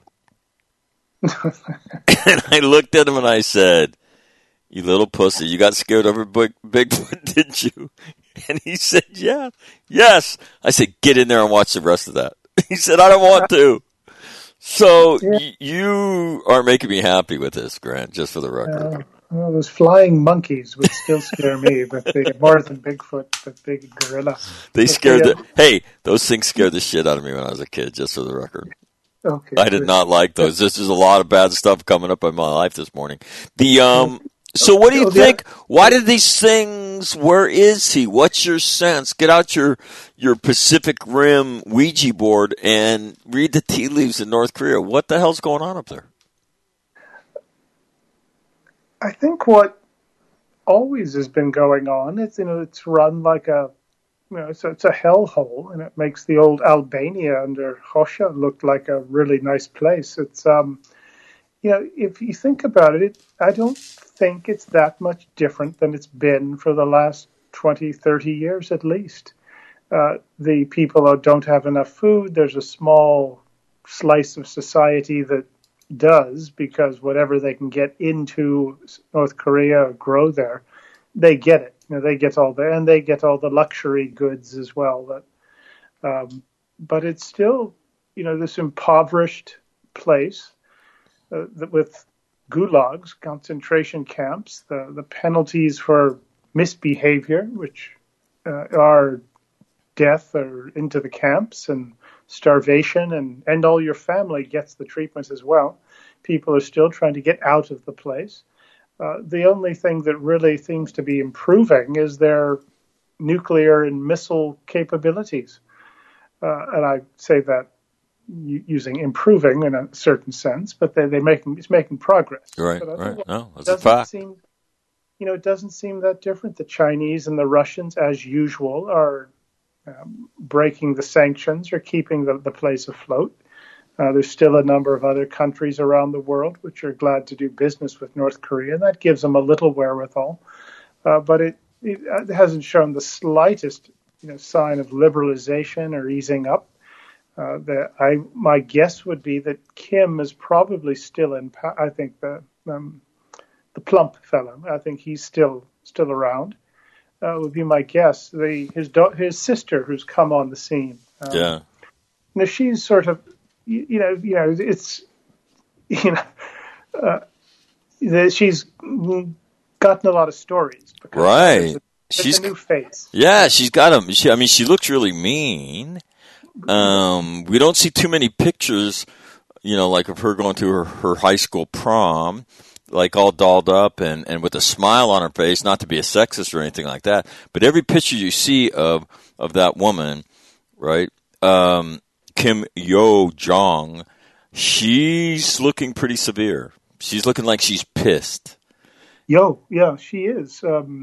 And I looked at him and I said, "You little pussy, you got scared over Bigfoot, didn't you?" And he said, "Yeah, yes." I said, "Get in there and watch the rest of that." He said, "I don't want to." So you are making me happy with this, Grant, just for the record. Well, those flying monkeys would still scare me, but more than Bigfoot, the big gorilla. Hey, those things scared the shit out of me when I was a kid, just for the record. Okay, I did not like those. This is a lot of bad stuff coming up in my life this morning. So what do you think? Why did these things, where is he? What's your sense? Get out your Pacific Rim Ouija board and read the tea leaves in North Korea. What the hell's going on up there? I think what always has been going on is, it's run like it's a hellhole, and it makes the old Albania under Hoxha look like a really nice place. It's, if you think about it, I don't think it's that much different than it's been for the last 20, 30 years at least. The people don't have enough food. There's a small slice of society that does, because whatever they can get into North Korea or grow there, they get it. They get all the luxury goods as well. But it's still, this impoverished place with gulags, concentration camps, the penalties for misbehavior, which are death or into the camps, and starvation, and all your family gets the treatment as well. People are still trying to get out of the place. The only thing that really seems to be improving is their nuclear and missile capabilities. And I say that using improving in a certain sense, but it's making progress. Right, right. No, that's a fact. It doesn't seem that different. The Chinese and the Russians, as usual, are breaking the sanctions or keeping the place afloat. There's still a number of other countries around the world which are glad to do business with North Korea, and that gives them a little wherewithal. But it hasn't shown the slightest sign of liberalization or easing up. My guess would be that Kim is probably still in. I think the plump fellow. I think he's still around. Would be my guess. His sister, who's come on the scene. She's sort of, it's, she's gotten a lot of stories. Right. She's a new face. Yeah, she's got them. She looks really mean. We don't see too many pictures, like of her going to her high school prom, like all dolled up and with a smile on her face, not to be a sexist or anything like that. But every picture you see of that woman, right, Kim Yo Jong, she's looking pretty severe. She's looking like she's pissed. Yeah, she is.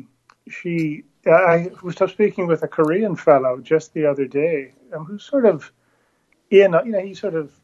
I was speaking with a Korean fellow just the other day, who's sort of he sort of,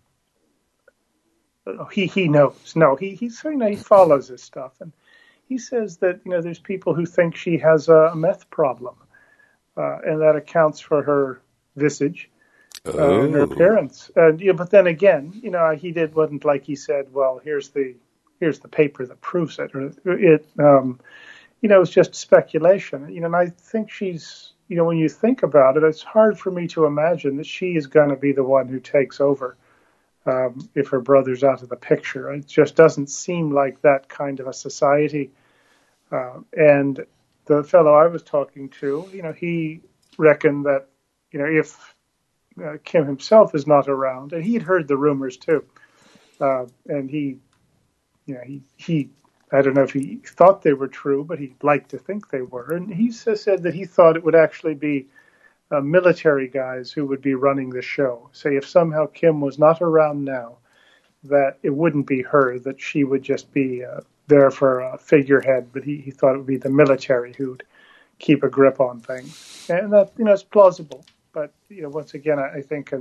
he knows. No, he's he follows this stuff, and he says that there's people who think she has a meth problem, and that accounts for her visage and her appearance. And but then again, he wasn't like he said, well, here's the paper that proves it, or it. It's just speculation. And I think she's, when you think about it, it's hard for me to imagine that she is going to be the one who takes over if her brother's out of the picture. It just doesn't seem like that kind of a society. And the fellow I was talking to, he reckoned that, if Kim himself is not around, and he had heard the rumors too, and he I don't know if he thought they were true, but he'd like to think they were. And he said that he thought it would actually be military guys who would be running the show. Say if somehow Kim was not around now, that it wouldn't be her, that she would just be there for a figurehead. But he thought it would be the military who'd keep a grip on things. And that, it's plausible. But, once again, I think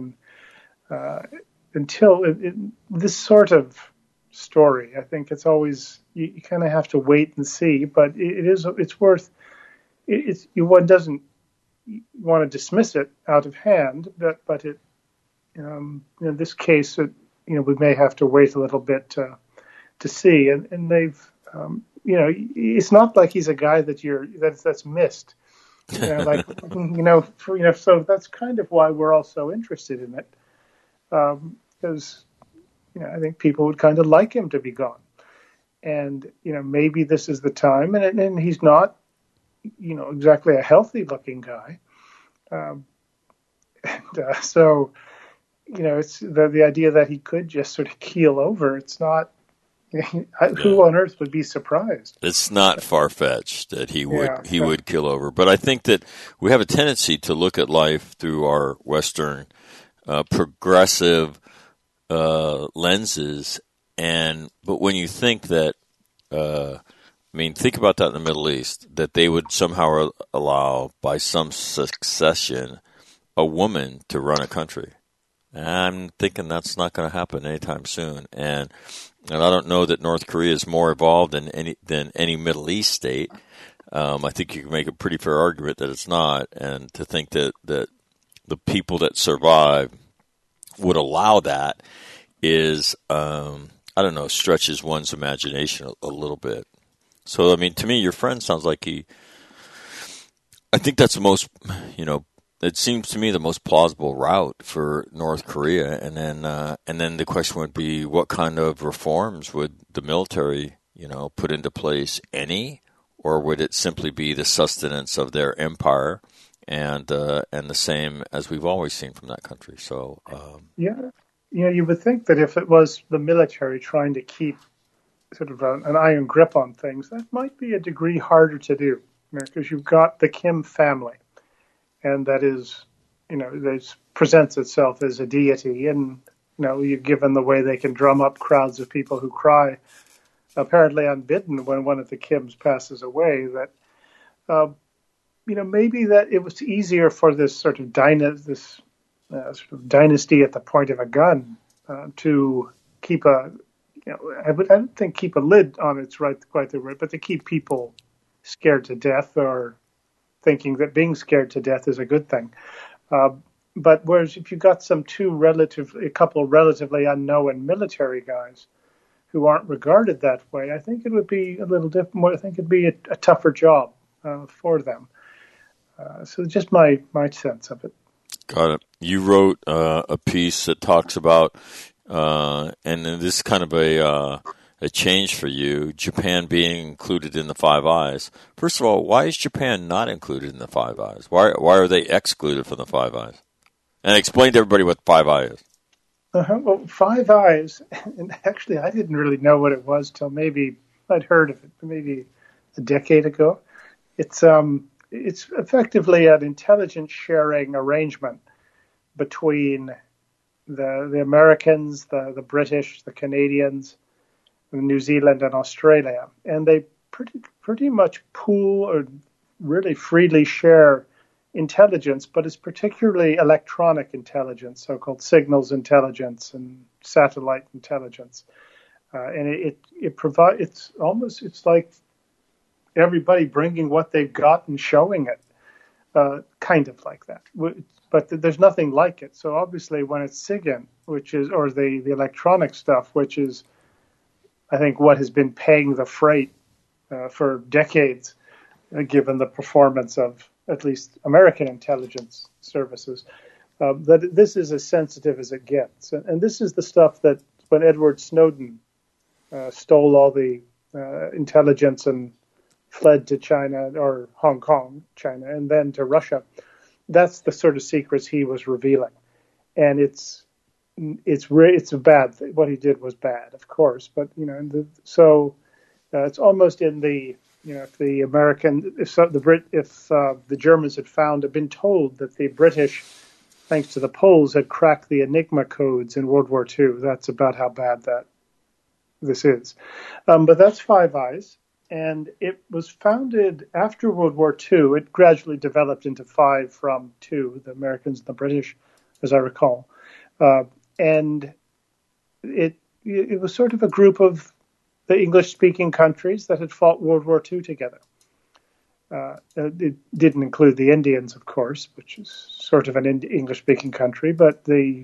until this sort of story, I think it's always, you kind of have to wait and see, but it's worth one doesn't want to dismiss it out of hand, but it in this case we may have to wait a little bit to see, and they've it's not like he's a guy that's missed, so that's kind of why we're all so interested in it, because I think people would kind of like him to be gone. And, maybe this is the time. And he's not, exactly a healthy looking guy. So, it's the idea that he could just sort of keel over. It's not, who on earth would be surprised? It's not far-fetched that he would keel over. But I think that we have a tendency to look at life through our Western progressive lenses, but when you think that, think about that in the Middle East, that they would somehow allow, by some succession, a woman to run a country. I'm thinking that's not going to happen anytime soon, and I don't know that North Korea is more evolved than any Middle East state. I think you can make a pretty fair argument that it's not, and to think that the people that survive would allow that is, stretches one's imagination a little bit. So, to me, your friend sounds like I think that's the most, it seems to me the most plausible route for North Korea. And then the question would be, what kind of reforms would the military, put into place? Any? Or would it simply be the sustenance of their empire? And the same as we've always seen from that country. So you would think that if it was the military trying to keep sort of an iron grip on things, that might be a degree harder to do, because you've got the Kim family, and that is, that presents itself as a deity, and you're given the way they can drum up crowds of people who cry, apparently unbidden, when one of the Kims passes away. That. Maybe that it was easier for this sort of dynasty at the point of a gun to keep I don't think keep a lid on it's quite the right, but to keep people scared to death, or thinking that being scared to death is a good thing. But whereas if you got a couple relatively unknown military guys who aren't regarded that way, I think it would be a little different. I think it'd be a tougher job for them. So just my sense of it. Got it. You wrote a piece that talks about, and this is kind of a change for you, Japan being included in the Five Eyes. First of all, why is Japan not included in the Five Eyes? Why are they excluded from the Five Eyes? And explain to everybody what Five Eyes is. Well, Five Eyes, and actually I didn't really know what it was till maybe I'd heard of it, maybe a decade ago. It's effectively an intelligence sharing arrangement between the Americans, the British, the Canadians, New Zealand, and Australia, and they pretty much pool or really freely share intelligence, but it's particularly electronic intelligence, so-called signals intelligence and satellite intelligence, and it provides it's like everybody bringing what they've got and showing it, kind of like that. But there's nothing like it. So obviously, when it's SIGINT, which is or the electronic stuff, which is I think what has been paying the freight for decades, given the performance of at least American intelligence services, that this is as sensitive as it gets. And this is the stuff that when Edward Snowden stole all the intelligence and fled to China or Hong Kong, China, and then to Russia, that's the sort of secrets he was revealing. And it's a bad thing. What he did was bad, of course, but it's almost in the if the Germans had been told that the British, thanks to the Poles, had cracked the Enigma codes in World War II. That's about how bad this is. But that's Five Eyes, and it was founded after World War II. It gradually developed into Five from two, the Americans and the British, as I recall. And it was sort of a group of the English-speaking countries that had fought World War II together. It didn't include the Indians, of course, which is sort of an English-speaking country, but the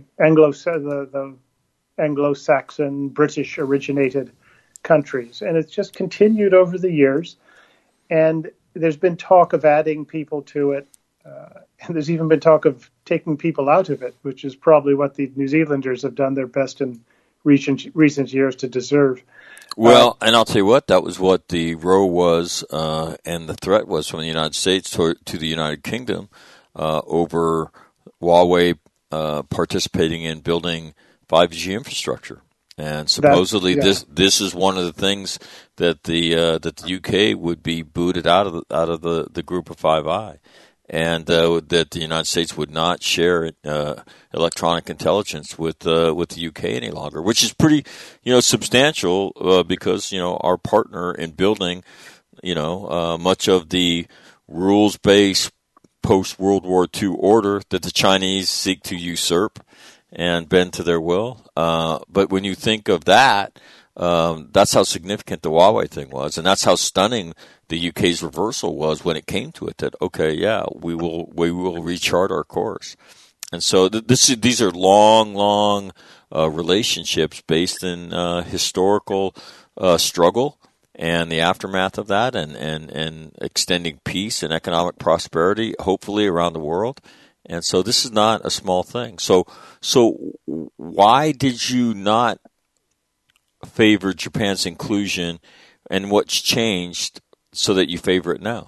Anglo-Saxon, British-originated countries. And it's just continued over the years. And there's been talk of adding people to it. And there's even been talk of taking people out of it, which is probably what the New Zealanders have done their best in recent years to deserve. Well, and I'll tell you what, that was what the row was, and the threat was from the United States to the United Kingdom over Huawei participating in building 5G infrastructure. And supposedly this is one of the things that the UK would be booted out of the group of Five Eye. And that the United States would not share electronic intelligence with the UK any longer, which is pretty, substantial because our partner in building, much of the rules-based post-World War II order that the Chinese seek to usurp and bend to their will. But when you think of that, that's how significant the Huawei thing was, and that's how stunning the UK's reversal was when it came to it. That we will rechart our course, and so these are long relationships based in historical struggle and the aftermath of that, and extending peace and economic prosperity, hopefully around the world. And so this is not a small thing. So why did you not favor Japan's inclusion, and what's changed so that you favor it now?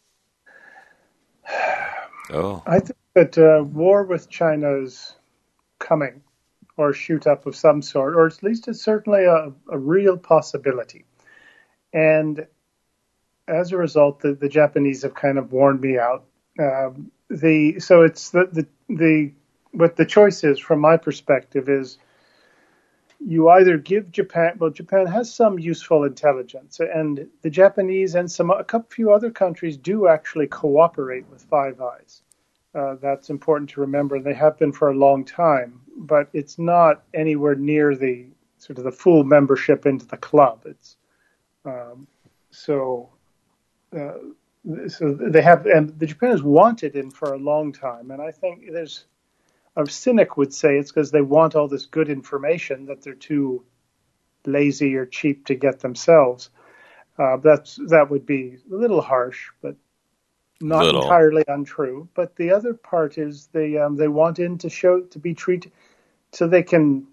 I think that war with China is coming, or shoot up of some sort, or at least it's certainly a real possibility. And as a result, the Japanese have kind of warned me out. So it's what the choice is, from my perspective, is you either give Japan. Well, Japan has some useful intelligence, and the Japanese and a few other countries do actually cooperate with Five Eyes. That's important to remember. They have been for a long time, but it's not anywhere near the sort of the full membership into the club. It's so they have, and the Japan has wanted in for a long time, and I think a cynic would say it's because they want all this good information that they're too lazy or cheap to get themselves. That would be a little harsh, but not entirely untrue. But the other part is they want in to be treated so they can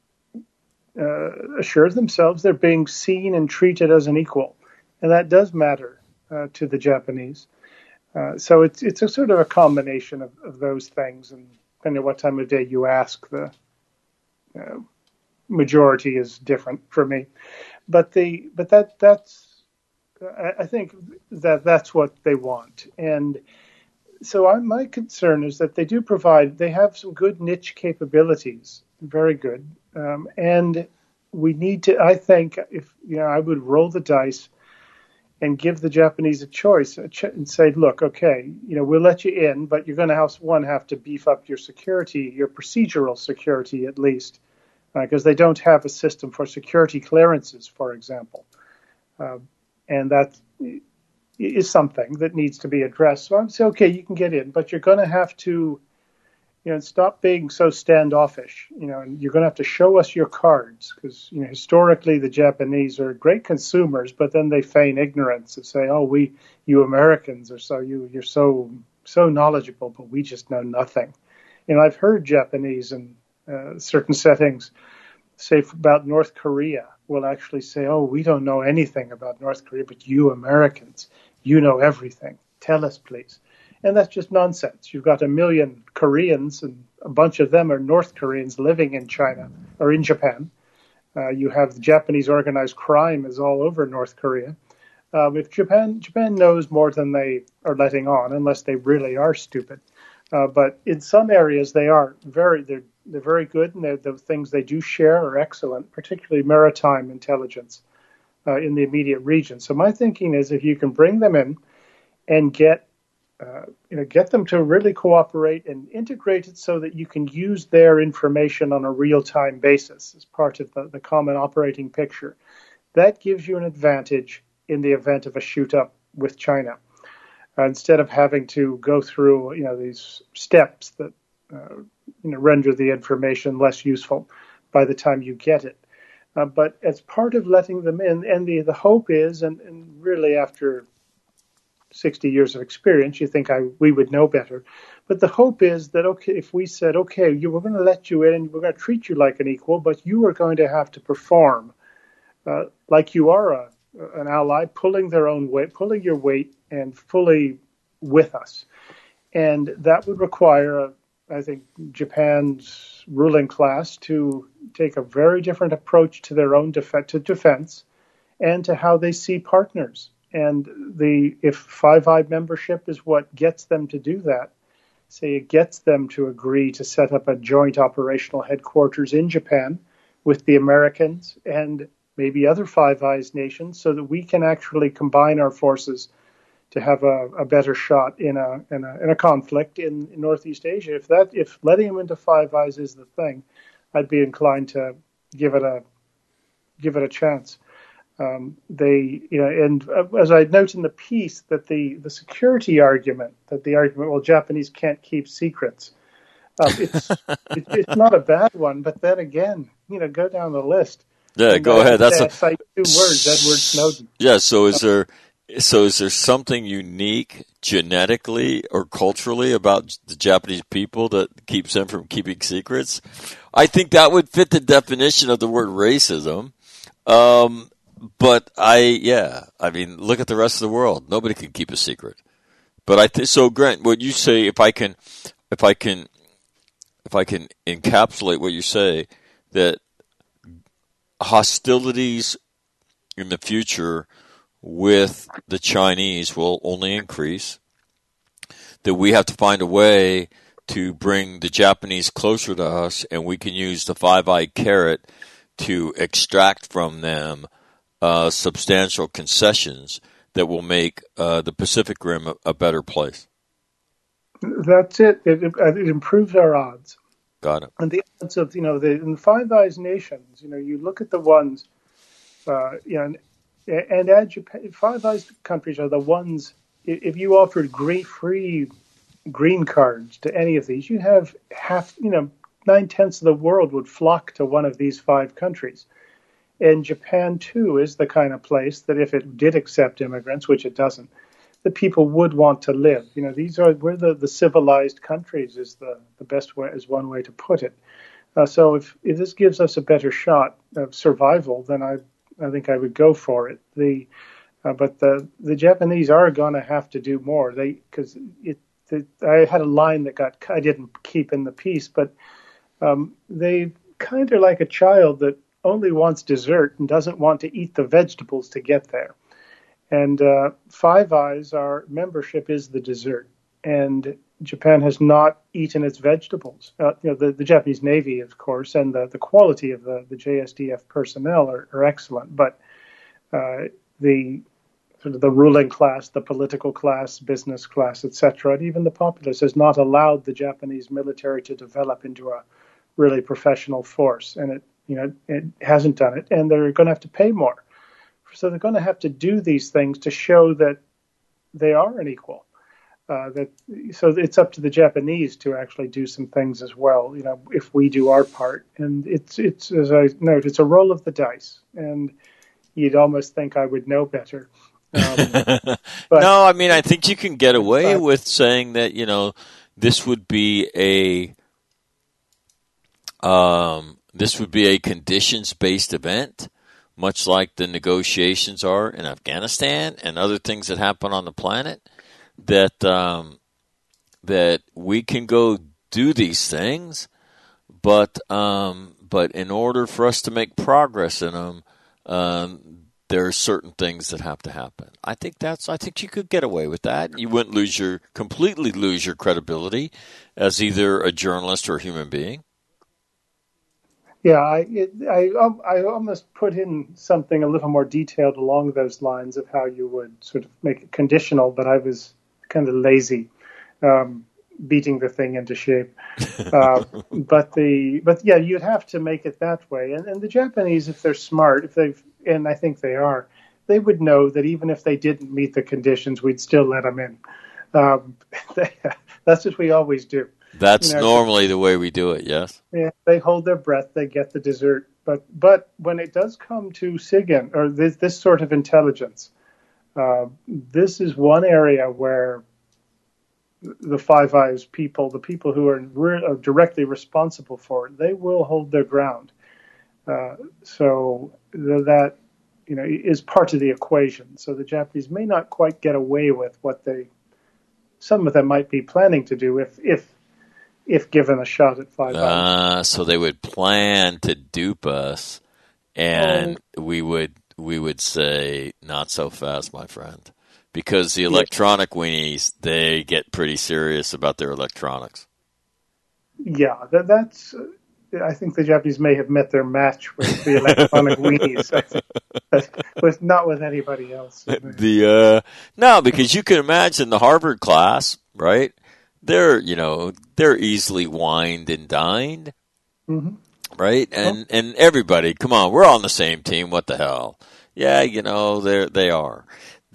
assure themselves they're being seen and treated as an equal, and that does matter to the Japanese. So it's a sort of a combination of those things, and depending on what time of day you ask, the majority is different for me. But that's I think that's what they want. And so my concern is that they have some good niche capabilities, very good. And we need to, I think, I would roll the dice and give the Japanese a choice and say, look, okay, we'll let you in, but you're going to have to beef up your security, your procedural security at least, because they don't have a system for security clearances, for example. And that is something that needs to be addressed. So I would say, okay, you can get in, but you're going to have to stop being so standoffish, and you're going to have to show us your cards because, historically the Japanese are great consumers, but then they feign ignorance and say, oh, you Americans are you're so knowledgeable, but we just know nothing. I've heard Japanese in certain settings say about North Korea will actually say, oh, we don't know anything about North Korea, but you Americans, you know everything. Tell us, please. And that's just nonsense. You've got 1 million Koreans, and a bunch of them are North Koreans living in China or in Japan. You have the Japanese organized crime is all over North Korea. If Japan knows more than they are letting on, unless they really are stupid. But in some areas, they're very good, and the things they do share are excellent, particularly maritime intelligence in the immediate region. So my thinking is, if you can bring them in and get them to really cooperate and integrate it so that you can use their information on a real-time basis as part of the common operating picture, that gives you an advantage in the event of a shoot-up with China. Instead of having to go through, these steps that, render the information less useful by the time you get it. But as part of letting them in, and the hope is, and really after 60 years of experience, you think we would know better. But the hope is that, okay, if we said, okay, we're going to let you in and we're going to treat you like an equal, but you are going to have to perform like you are an ally, pulling your weight and fully with us. And that would require, I think, Japan's ruling class to take a very different approach to their own defense and to how they see partners. And if Five Eyes membership is what gets them to do that, say it gets them to agree to set up a joint operational headquarters in Japan with the Americans and maybe other Five Eyes nations, so that we can actually combine our forces to have a better shot in a conflict in Northeast Asia. If letting them into Five Eyes is the thing, I'd be inclined to give it a chance. And as I note in the piece, that the security argument, well, Japanese can't keep secrets. It's not a bad one, but then again, go down the list. Yeah, go ahead. Cite 2 words, Edward Snowden. Yeah. So is there something unique genetically or culturally about the Japanese people that keeps them from keeping secrets? I think that would fit the definition of the word racism. But look at the rest of the world. Nobody can keep a secret. But so, Grant, what you say, if I can encapsulate what you say, that hostilities in the future with the Chinese will only increase, that we have to find a way to bring the Japanese closer to us, and we can use the five-eyed carrot to extract from them substantial concessions that will make the Pacific Rim a better place. That's it. It improves our odds. Got it. And the odds of, in the Five Eyes nations, you look at the ones, and add Japan, Five Eyes countries are the ones, if you offered free green cards to any of these, you'd have 9/10 of the world would flock to one of these 5 countries. And Japan, too, is the kind of place that if it did accept immigrants, which it doesn't, the people would want to live. We're the civilized countries is the best way, is one way to put it. So if this gives us a better shot of survival, then I think I would go for it. But the Japanese are going to have to do more. I had a line that I didn't keep in the piece, but they kind of like a child that only wants dessert and doesn't want to eat the vegetables to get there. And Five Eyes, our membership is the dessert. And Japan has not eaten its vegetables. The Japanese Navy, of course, and the quality of the JSDF personnel are excellent. But the sort of the ruling class, the political class, business class, etc., and even the populace has not allowed the Japanese military to develop into a really professional force, and it hasn't done it, and they're going to have to pay more. So they're going to have to do these things to show that they are an equal. So it's up to the Japanese to actually do some things as well, if we do our part. And it's as I note, it's a roll of the dice, and you'd almost think I would know better. But, no, I mean, I think you can get away with saying that, this would be a conditions-based event, much like the negotiations are in Afghanistan and other things that happen on the planet. That we can go do these things, but in order for us to make progress in them, there are certain things that have to happen. I think you could get away with that. You wouldn't completely lose your credibility as either a journalist or a human being. Yeah, I almost put in something a little more detailed along those lines of how you would sort of make it conditional, but I was kind of lazy, beating the thing into shape. But yeah, you'd have to make it that way. And the Japanese, if they're smart, and I think they are, they would know that even if they didn't meet the conditions, we'd still let them in. That's what we always do. That's normally the way we do it, yes? Yeah, they hold their breath, they get the dessert. But when it does come to SIGINT, or this sort of intelligence, this is one area where the Five Eyes people, the people who are directly responsible for it, they will hold their ground. So that is part of the equation. So the Japanese may not quite get away with what some of them might be planning to do if given a shot at Five Eyes. So they would plan to dupe us, and we would say, not so fast, my friend. Because the electronic weenies, they get pretty serious about their electronics. Yeah, that's. I think the Japanese may have met their match with the electronic weenies. Not with anybody else. No, because you can imagine the Harvard class, right? They're easily wined and dined, right? And everybody, come on, we're on the same team. What the hell? Yeah, they are.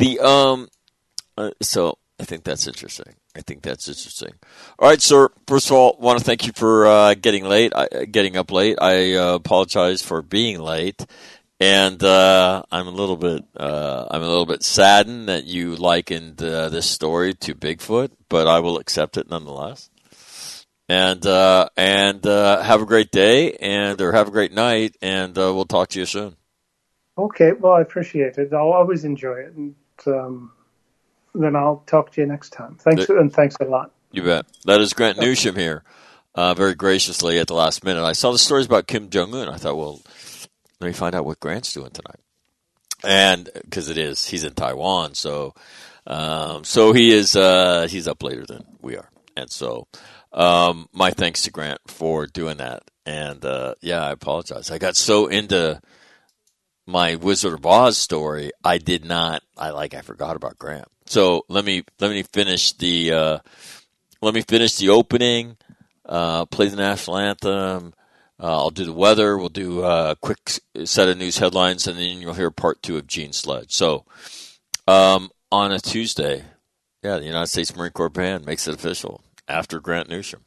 So I think that's interesting. All right, sir. First of all, I want to thank you for getting up late. I apologize for being late, and I'm a little bit saddened that you likened this story to Bigfoot, but I will accept it nonetheless. And have a great day, or have a great night, and we'll talk to you soon. Okay, well, I appreciate it. I'll always enjoy it, and then I'll talk to you next time. Thanks a lot. You bet. That is Grant Newsham here, very graciously at the last minute. I saw the stories about Kim Jong-un. I thought, well, let me find out what Grant's doing tonight. And because he's in Taiwan, so he is, he's up later than we are. And so, my thanks to Grant for doing that. And, I apologize. I got so into my Wizard of Oz story, I forgot about Grant. So let me finish the opening, play the national anthem. I'll do the weather. We'll do a quick set of news headlines, and then you'll hear part 2 of Gene's Sledge. So on a Tuesday, the United States Marine Corps Band makes it official after Grant Newsham.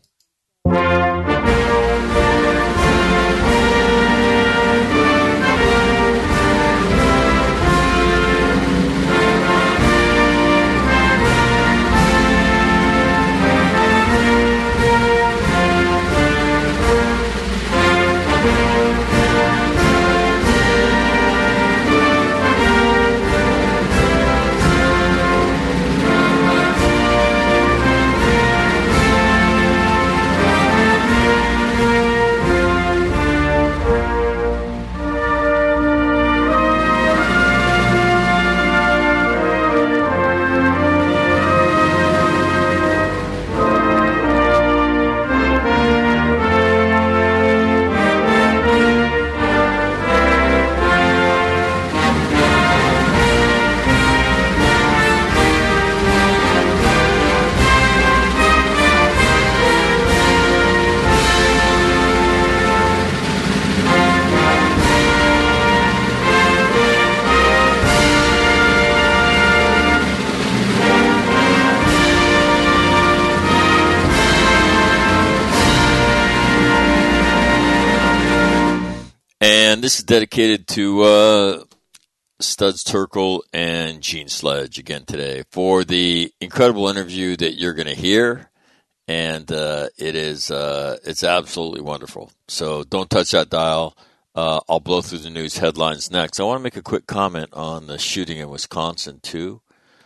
dedicated to Studs Terkel and Gene Sledge again today for the incredible interview that you're going to hear. And it's absolutely wonderful. So don't touch that dial. I'll blow through the news headlines next. I want to make a quick comment on the shooting in Wisconsin, too.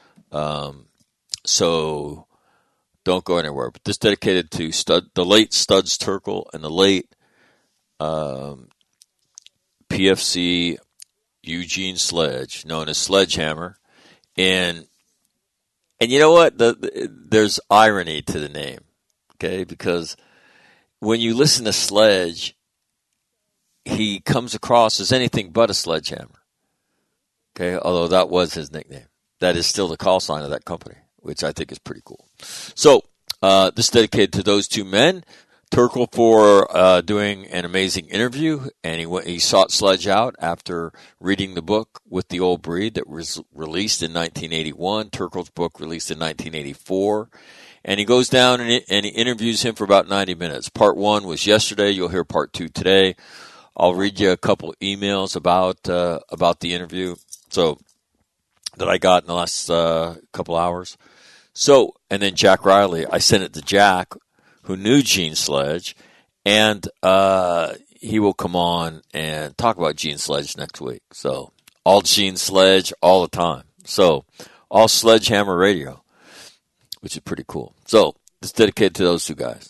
So don't go anywhere. But this dedicated to the late Studs Terkel and the late PFC Eugene Sledge, known as Sledgehammer. And you know what? There's irony to the name, okay? Because when you listen to Sledge, he comes across as anything but a sledgehammer, okay? Although that was his nickname. That is still the call sign of that company, which I think is pretty cool. So this is dedicated to those two men. Terkel for doing an amazing interview, and he sought Sledge out after reading the book With the Old Breed that was released in 1981. Terkel's book released in 1984. And he goes down and he interviews him for about 90 minutes. Part 1 was yesterday. You'll hear Part 2 today. I'll read you a couple of emails about the interview that I got in the last couple hours. So, and then Jack Riley, I sent it to Jack, who knew Gene Sledge, and he will come on and talk about Gene Sledge next week. So, all Gene Sledge all the time. So, all Sledgehammer Radio, which is pretty cool. So, it's dedicated to those two guys.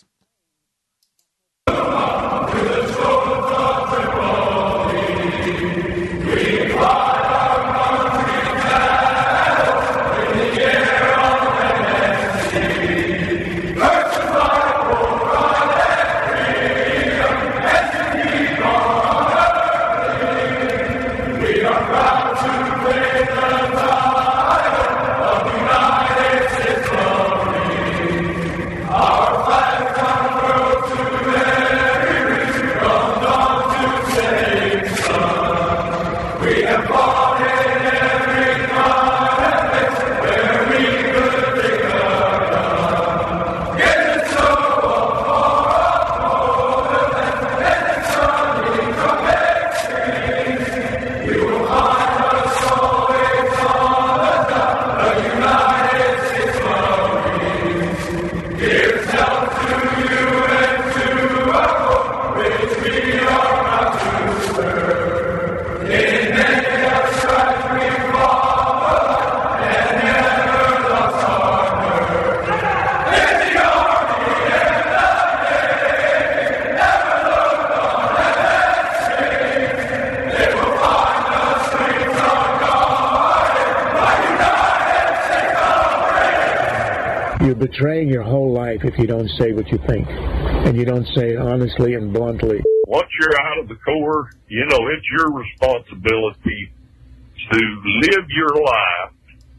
You're betraying your whole life if you don't say what you think, and you don't say it honestly and bluntly. Once you're out of the Corps, you know, it's your responsibility to live your life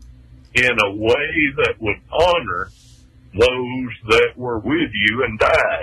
in a way that would honor those that were with you and died.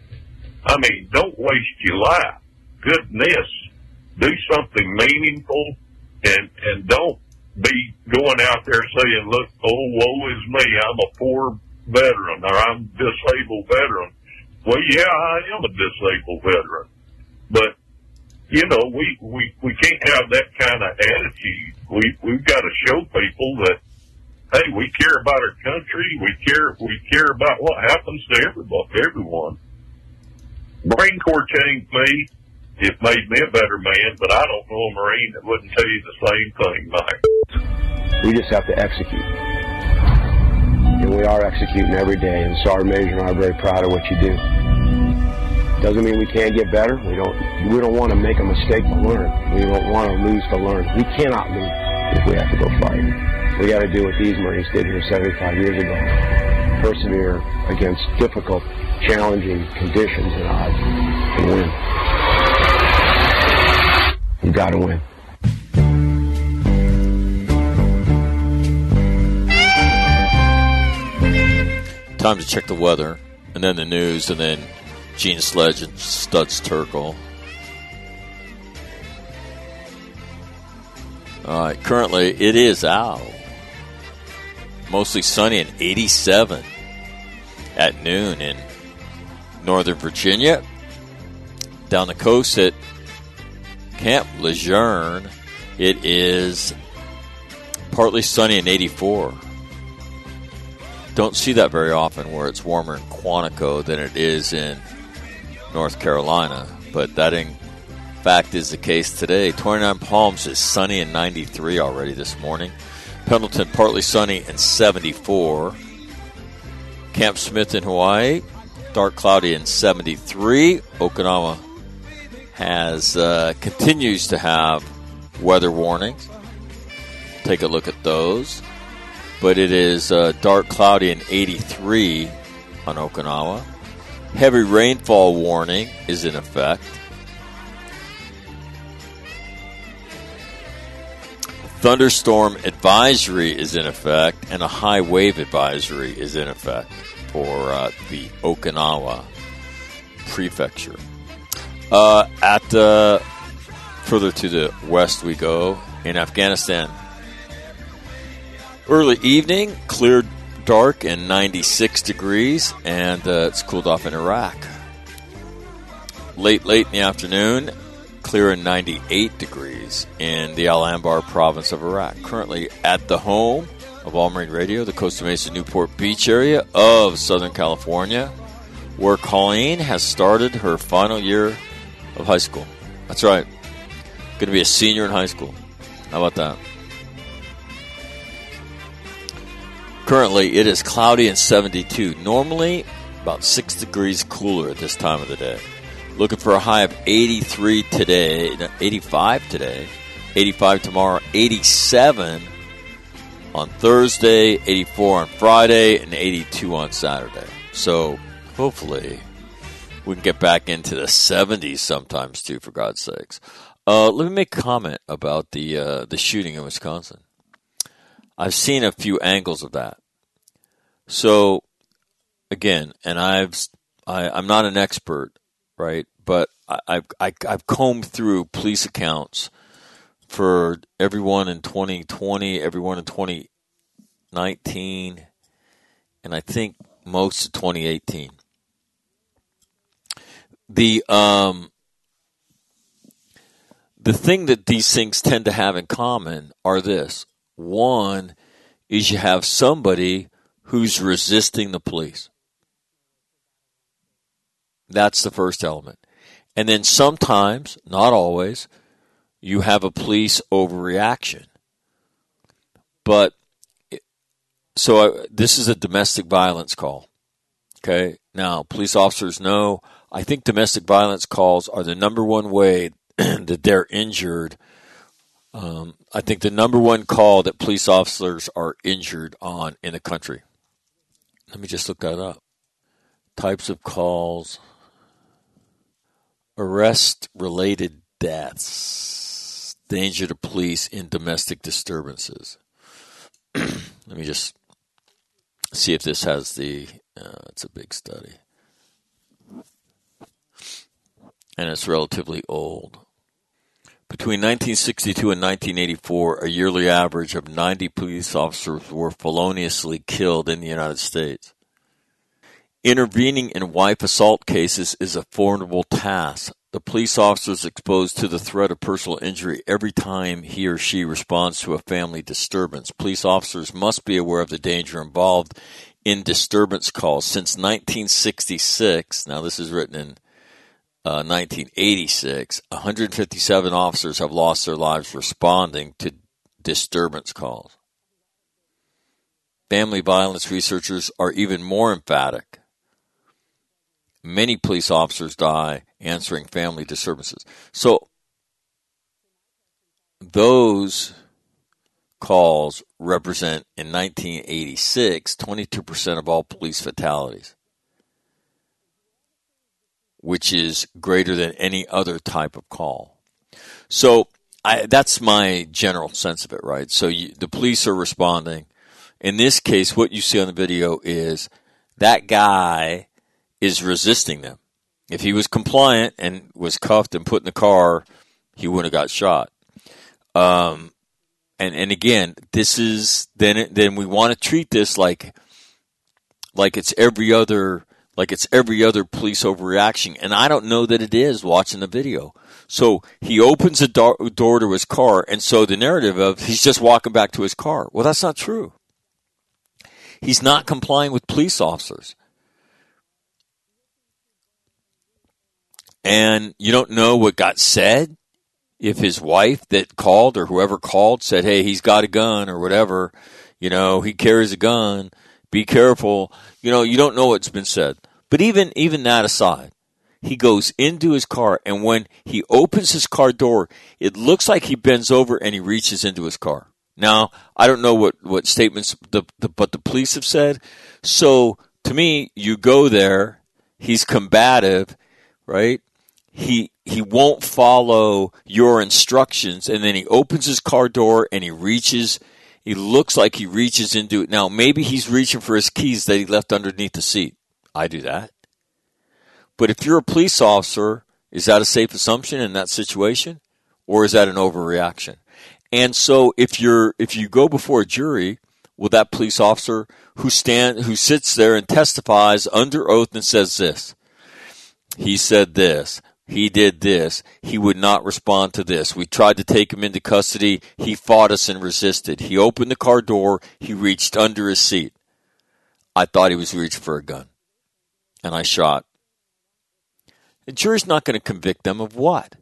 I mean, don't waste your life. Goodness, do something meaningful, and don't be going out there saying, look, oh, woe is me, I'm a poor veteran, or I'm a disabled veteran. Well, yeah, I am a disabled veteran. But, you know, we can't have that kind of attitude. We've got to show people that, hey, we care about our country, we care about what happens to everyone. Marine Corps changed me. It made me a better man, but I don't know a Marine that wouldn't tell you the same thing, Mike. We just have to execute. And we are executing every day, and Sergeant Major and I are very proud of what you do. Doesn't mean we can't get better. We don't want to make a mistake to learn. We don't want to lose to learn. We cannot lose if we have to go fight. We got to do what these Marines did here 75 years ago. Persevere against difficult, challenging conditions and odds and win. You got to win. Time to check the weather, and then the news, and then Gene Sledge and Studs Terkel. All right, currently it is out. Mostly sunny and 87 at noon in Northern Virginia. Down the coast at Camp Lejeune, it is partly sunny and 84. Don't see that very often where it's warmer in Quantico than it is in North Carolina, but that in fact is the case today. 29 Palms is sunny and 93 already this morning. Pendleton, partly sunny and 74. Camp Smith in Hawaii, dark cloudy and 73. Okinawa continues to have weather warnings. Take a look at those. But it is dark cloudy and 83 on Okinawa. Heavy rainfall warning is in effect. Thunderstorm advisory is in effect, and a high wave advisory is in effect for the Okinawa prefecture. Further to the west we go in Afghanistan. Early evening, clear, dark, and 96 degrees, and it's cooled off in Iraq. Late in the afternoon, clear and 98 degrees in the Al-Anbar province of Iraq. Currently at the home of All Marine Radio, the Costa Mesa Newport Beach area of Southern California, where Colleen has started her final year of high school. That's right. Going to be a senior in high school. How about that? Currently, it is cloudy and 72. Normally, about 6 degrees cooler at this time of the day. Looking for a high of 83 today, 85 today, 85 tomorrow, 87 on Thursday, 84 on Friday, and 82 on Saturday. So, hopefully, we can get back into the 70s sometimes, too, for God's sakes. Let me make a comment about the shooting in Wisconsin. I've seen a few angles of that. So, again, and I'm not an expert, right? But I've combed through police accounts for everyone in 2020, everyone in 2019, and I think most of 2018. The thing that these things tend to have in common are this. One is you have somebody who's resisting the police. That's the first element. And then sometimes, not always, you have a police overreaction. But, this is a domestic violence call. Okay? Now, police officers know, I think domestic violence calls are the number one way that they're injured. I think the number one call that police officers are injured on in the country. Let me just look that up. Types of calls. Arrest-related deaths. Danger to police in domestic disturbances. Let me just see if this has the... it's a big study. And it's relatively old. Between 1962 and 1984, a yearly average of 90 police officers were feloniously killed in the United States. Intervening in wife assault cases is a formidable task. The police officer is exposed to the threat of personal injury every time he or she responds to a family disturbance. Police officers must be aware of the danger involved in disturbance calls. Since 1966, now this is written in 1986, 157 officers have lost their lives responding to disturbance calls. Family violence researchers are even more emphatic. Many police officers die answering family disturbances. So those calls represent, in 1986, 22% of all police fatalities, which is greater than any other type of call. So that's my general sense of it, right? So the police are responding. In this case, what you see on the video is that guy is resisting them. If he was compliant and was cuffed and put in the car, he wouldn't have got shot. And again, this is then we want to treat this like it's every other police overreaction, and I don't know that it is watching the video. So he opens the door to his car, and so the narrative of he's just walking back to his car. Well, that's not true. He's not complying with police officers. And you don't know what got said. If his wife that called or whoever called said, hey, he's got a gun or whatever, he carries a gun, be careful. You don't know what's been said. But even that aside, he goes into his car, and when he opens his car door, it looks like he bends over and he reaches into his car. Now, I don't know what statements but the police have said. So to me, you go there, he's combative, right? He won't follow your instructions, and then he opens his car door and he looks like he reaches into it. Now, maybe he's reaching for his keys that he left underneath the seat. I do that. But if you're a police officer, is that a safe assumption in that situation? Or is that an overreaction? And so if you go before a jury, will that police officer who sits there and testifies under oath and says this, he said this, he did this, he would not respond to this, we tried to take him into custody, he fought us and resisted, he opened the car door, he reached under his seat, I thought he was reaching for a gun, and I shot. The jury's not going to convict them of what?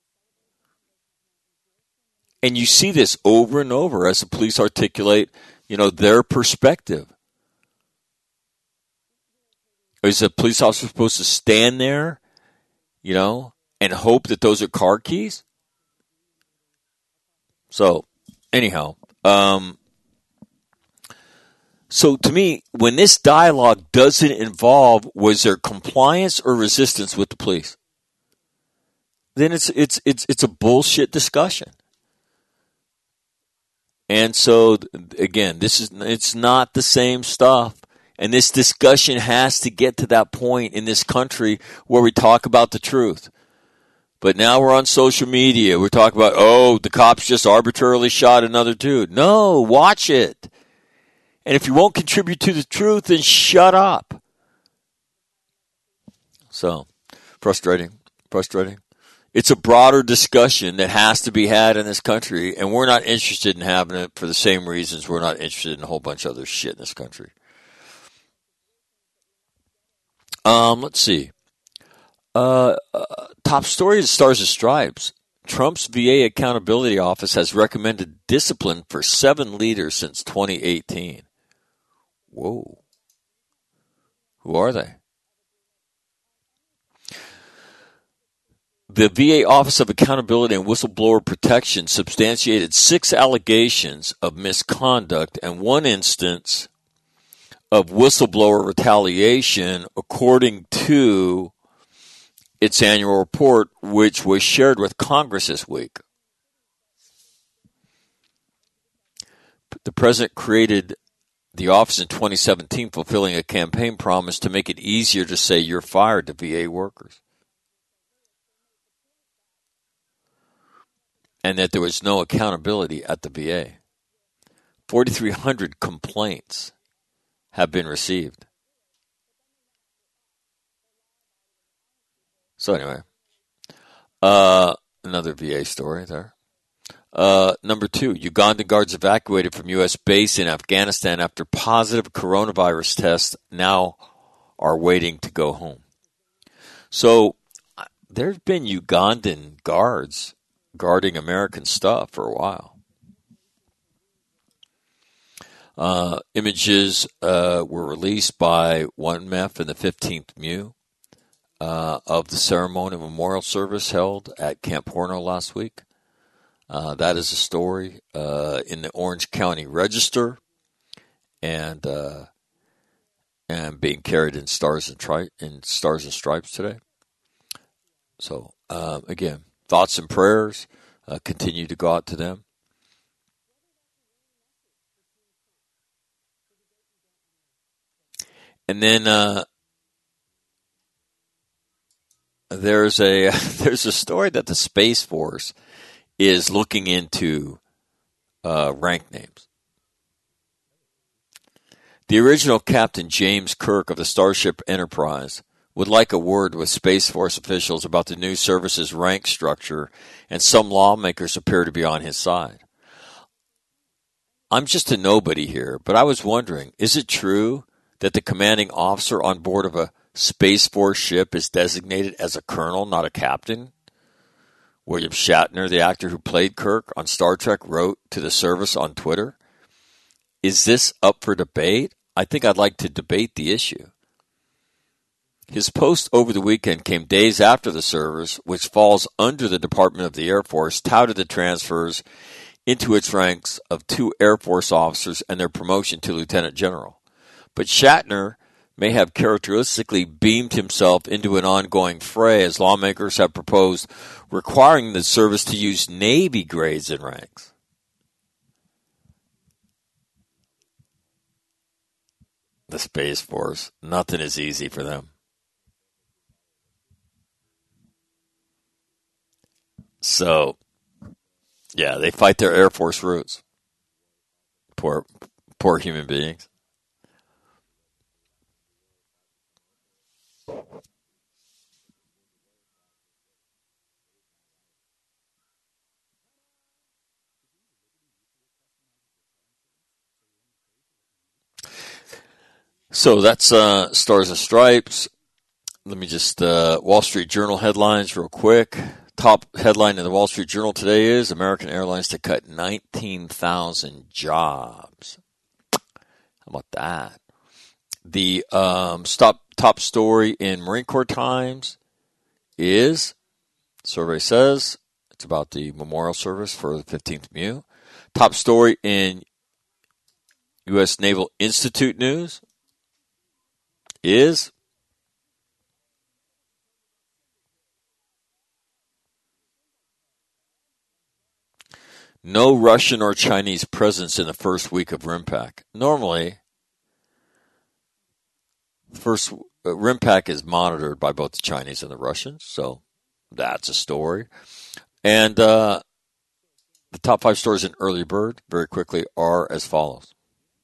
And you see this over and over as the police articulate, their perspective. Is a police officer supposed to stand there, and hope that those are car keys? So, anyhow, so to me, when this dialogue doesn't involve was there compliance or resistance with the police, then it's a bullshit discussion. And so again, it's not the same stuff. And this discussion has to get to that point in this country where we talk about the truth. But now we're on social media. We're talking about, the cops just arbitrarily shot another dude. No, watch it. And if you won't contribute to the truth, then shut up. So, frustrating. It's a broader discussion that has to be had in this country, and we're not interested in having it for the same reasons we're not interested in a whole bunch of other shit in this country. Let's see. Top story is Stars and Stripes. Trump's VA Accountability Office has recommended discipline for 7 leaders since 2018. Whoa. Who are they? The VA Office of Accountability and Whistleblower Protection substantiated 6 allegations of misconduct and 1 instance of whistleblower retaliation, according to its annual report, which was shared with Congress this week. The president created the office in 2017, fulfilling a campaign promise to make it easier to say you're fired to VA workers. And that there was no accountability at the VA. 4,300 complaints have been received. So anyway, another VA story there. Number 2, Ugandan guards evacuated from U.S. base in Afghanistan after positive coronavirus tests now are waiting to go home. So there have been Ugandan guards guarding American stuff for a while. Images were released by 1MEF and the 15th MU of the ceremony memorial service held at Camp Horno last week. That is a story in the Orange County Register and being carried in Stars and Stripes today. So again, thoughts and prayers continue to go out to them. And then there's a story that the Space Force is looking into rank names. The original Captain James Kirk of the Starship Enterprise would like a word with Space Force officials about the new service's rank structure, and some lawmakers appear to be on his side. I'm just a nobody here, but I was wondering, is it true that the commanding officer on board of a Space Force ship is designated as a colonel, not a captain? William Shatner, the actor who played Kirk on Star Trek, wrote to the service on Twitter, "Is this up for debate? I think I'd like to debate the issue." His post over the weekend came days after the service, which falls under the Department of the Air Force, touted the transfers into its ranks of 2 Air Force officers and their promotion to Lieutenant General. But Shatner may have characteristically beamed himself into an ongoing fray, as lawmakers have proposed requiring the service to use Navy grades and ranks. The Space Force, nothing is easy for them. So, yeah, they fight their Air Force roots. Poor human beings. So that's Stars and Stripes. Let me just, Wall Street Journal headlines real quick. Top headline in the Wall Street Journal today is American Airlines to cut 19,000 jobs. How about that? The top story in Marine Corps Times is, survey says, it's about the memorial service for the 15th MEU. Top story in U.S. Naval Institute News is no Russian or Chinese presence in the first week of RIMPAC. Normally, first RIMPAC is monitored by both the Chinese and the Russians, so that's a story. And the top 5 stories in Early Bird, very quickly, are as follows.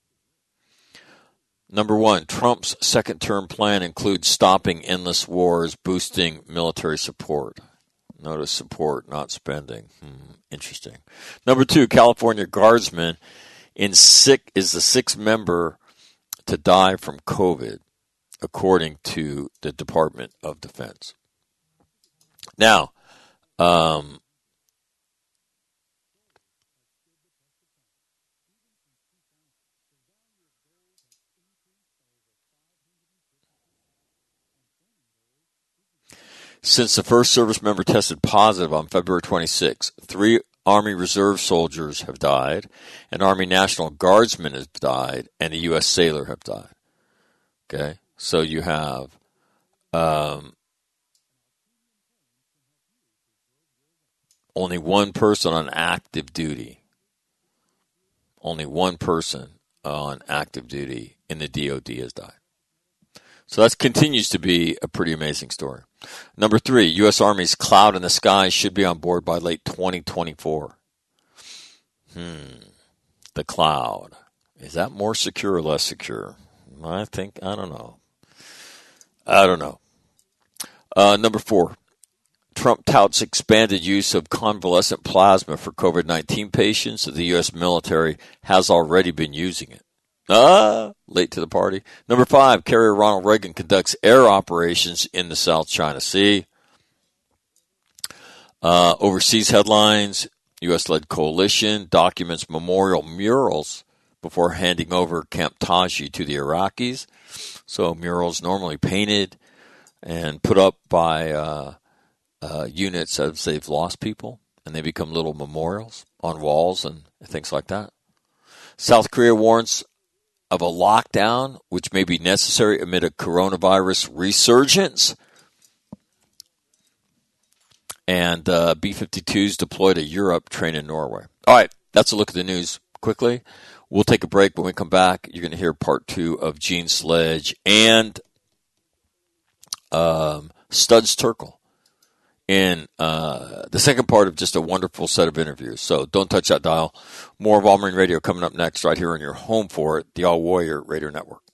Number 1, Trump's second-term plan includes stopping endless wars, boosting military support. Notice support, not spending. Interesting. Number 2, California Guardsman is the 6th member to die from COVID, according to the Department of Defense. Now, since the first service member tested positive on February 26, 3 Army Reserve soldiers have died, an Army National Guardsman has died, and a U.S. sailor have died. Okay, so you have only one person on active duty. Only one person on active duty in the DOD has died. So that continues to be a pretty amazing story. Number 3, U.S. Army's Cloud in the Sky should be on board by late 2024. The Cloud. Is that more secure or less secure? I don't know. Number 4, Trump touts expanded use of convalescent plasma for COVID-19 patients. The U.S. military has already been using it. Late to the party. Number 5, Carrier Ronald Reagan conducts air operations in the South China Sea. Overseas headlines, U.S.-led coalition documents memorial murals before handing over Camp Taji to the Iraqis. So murals normally painted and put up by units as they've lost people, and they become little memorials on walls and things like that. South Korea warns of a lockdown, which may be necessary amid a coronavirus resurgence. And B-52s deployed to Europe, train in Norway. All right, that's a look at the news quickly. We'll take a break. When we come back, you're going to hear part 2 of Gene Sledge and Studs Terkel in the second part of just a wonderful set of interviews. So don't touch that dial. More of All Marine Radio coming up next right here on your home for it, the All Warrior Radio Network.